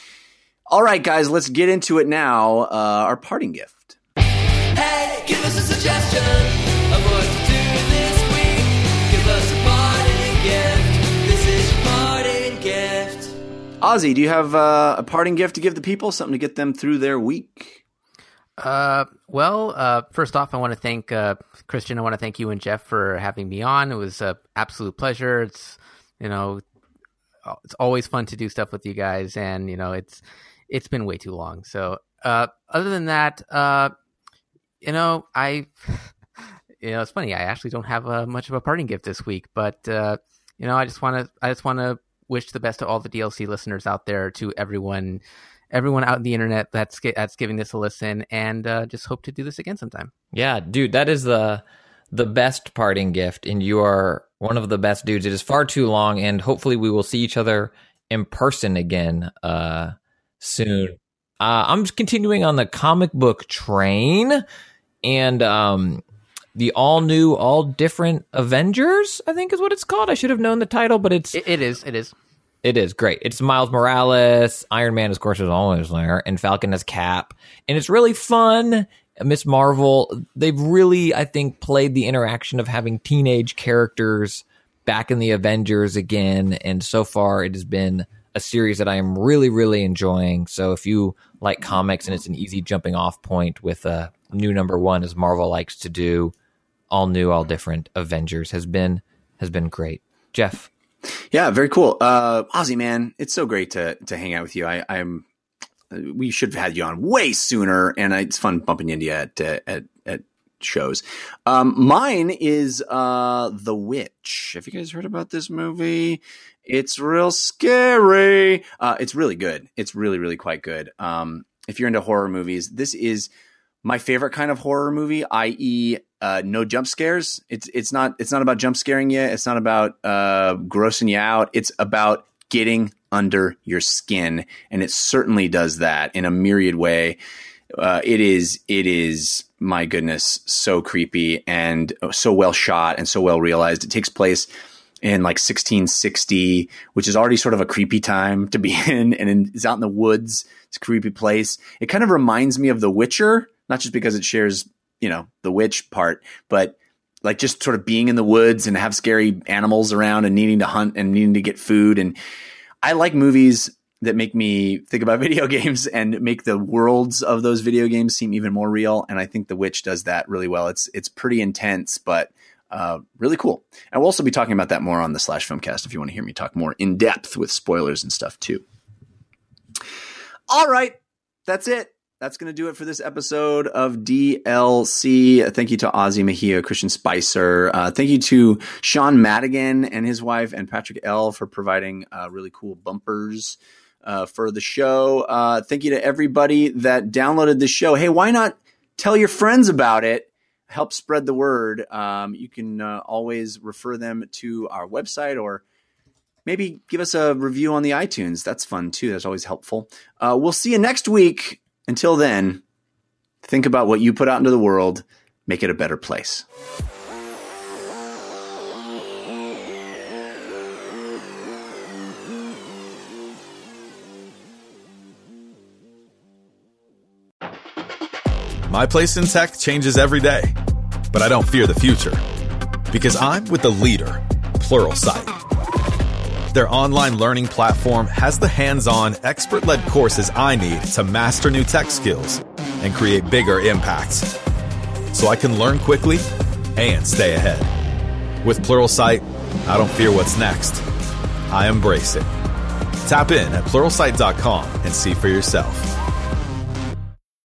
All right, guys, let's get into it now. Uh, our parting gift. Hey, give us a suggestion of what to do this week. Give us a parting gift. This is your parting gift. Ozzy, do you have uh, a parting gift to give the people, something to get them through their week? Uh, well, uh, first off, I want to thank uh, Christian. I want to thank you and Jeff for having me on. It was an absolute pleasure. It's, you know, it's always fun to do stuff with you guys, and you know, it's it's been way too long. So, uh, other than that, uh, you know, I, you know, it's funny. I actually don't have uh, much of a parting gift this week, but uh, you know, I just want to, I just want to. wish the best to all the D L C listeners out there, to everyone, everyone out in the internet that's that's giving this a listen, and uh, just hope to do this again sometime. Yeah, dude, that is the the best parting gift, and you are one of the best dudes. It is far too long, and hopefully we will see each other in person again uh, soon. Uh, I'm just continuing on the comic book train, and um, the all new, all different Avengers, I think is what it's called. I should have known the title, but it's It, it is. It is. It is great. It's Miles Morales. Iron Man, of course, is always there, and Falcon as Cap, and it's really fun. Miss Marvel, they've really, I think, played the interaction of having teenage characters back in the Avengers again, and so far it has been a series that I am really, really enjoying. So if you like comics and it's an easy jumping off point with a new number one, as Marvel likes to do, all new, all different Avengers has been has been great. Jeff. Yeah, very cool. Uh, Ozzy, man, it's so great to to hang out with you. I, I'm. We should have had you on way sooner, and it's fun bumping into you at uh, at at shows. Um, mine is uh, The Witch. Have you guys heard about this movie? It's real scary. Uh, it's really good. It's really, really quite good. Um, if you're into horror movies, this is my favorite kind of horror movie, that is, uh, no jump scares. It's it's not it's not about jump scaring you. It's not about uh, grossing you out. It's about getting under your skin, and it certainly does that in a myriad way. Uh, it is it is my goodness, so creepy and so well shot and so well realized. It takes place in like sixteen sixty, which is already sort of a creepy time to be in, and in, it's out in the woods. It's a creepy place. It kind of reminds me of The Witcher, not just because it shares, you know, the witch part, but like just sort of being in the woods and have scary animals around and needing to hunt and needing to get food. And I like movies that make me think about video games and make the worlds of those video games seem even more real. And I think The Witch does that really well. It's it's pretty intense, but uh, really cool. And we'll also be talking about that more on the Slash Filmcast if you want to hear me talk more in depth with spoilers and stuff too. All right, that's it. That's going to do it for this episode of D L C. Thank you to Ozzy Mejia, Christian Spicer. Uh, thank you to Sean Madigan and his wife and Patrick L. for providing uh, really cool bumpers uh, for the show. Uh, thank you to everybody that downloaded the show. Hey, why not tell your friends about it? Help spread the word. Um, you can uh, always refer them to our website, or maybe give us a review on the iTunes. That's fun too. That's always helpful. Uh, we'll see you next week. Until then, think about what you put out into the world. Make it a better place. My place in tech changes every day, but I don't fear the future because I'm with the leader, Pluralsight. Their online learning platform has the hands-on, expert-led courses I need to master new tech skills and create bigger impacts, so I can learn quickly and stay ahead. With Pluralsight, I don't fear what's next. I embrace it. Tap in at pluralsight dot com and see for yourself.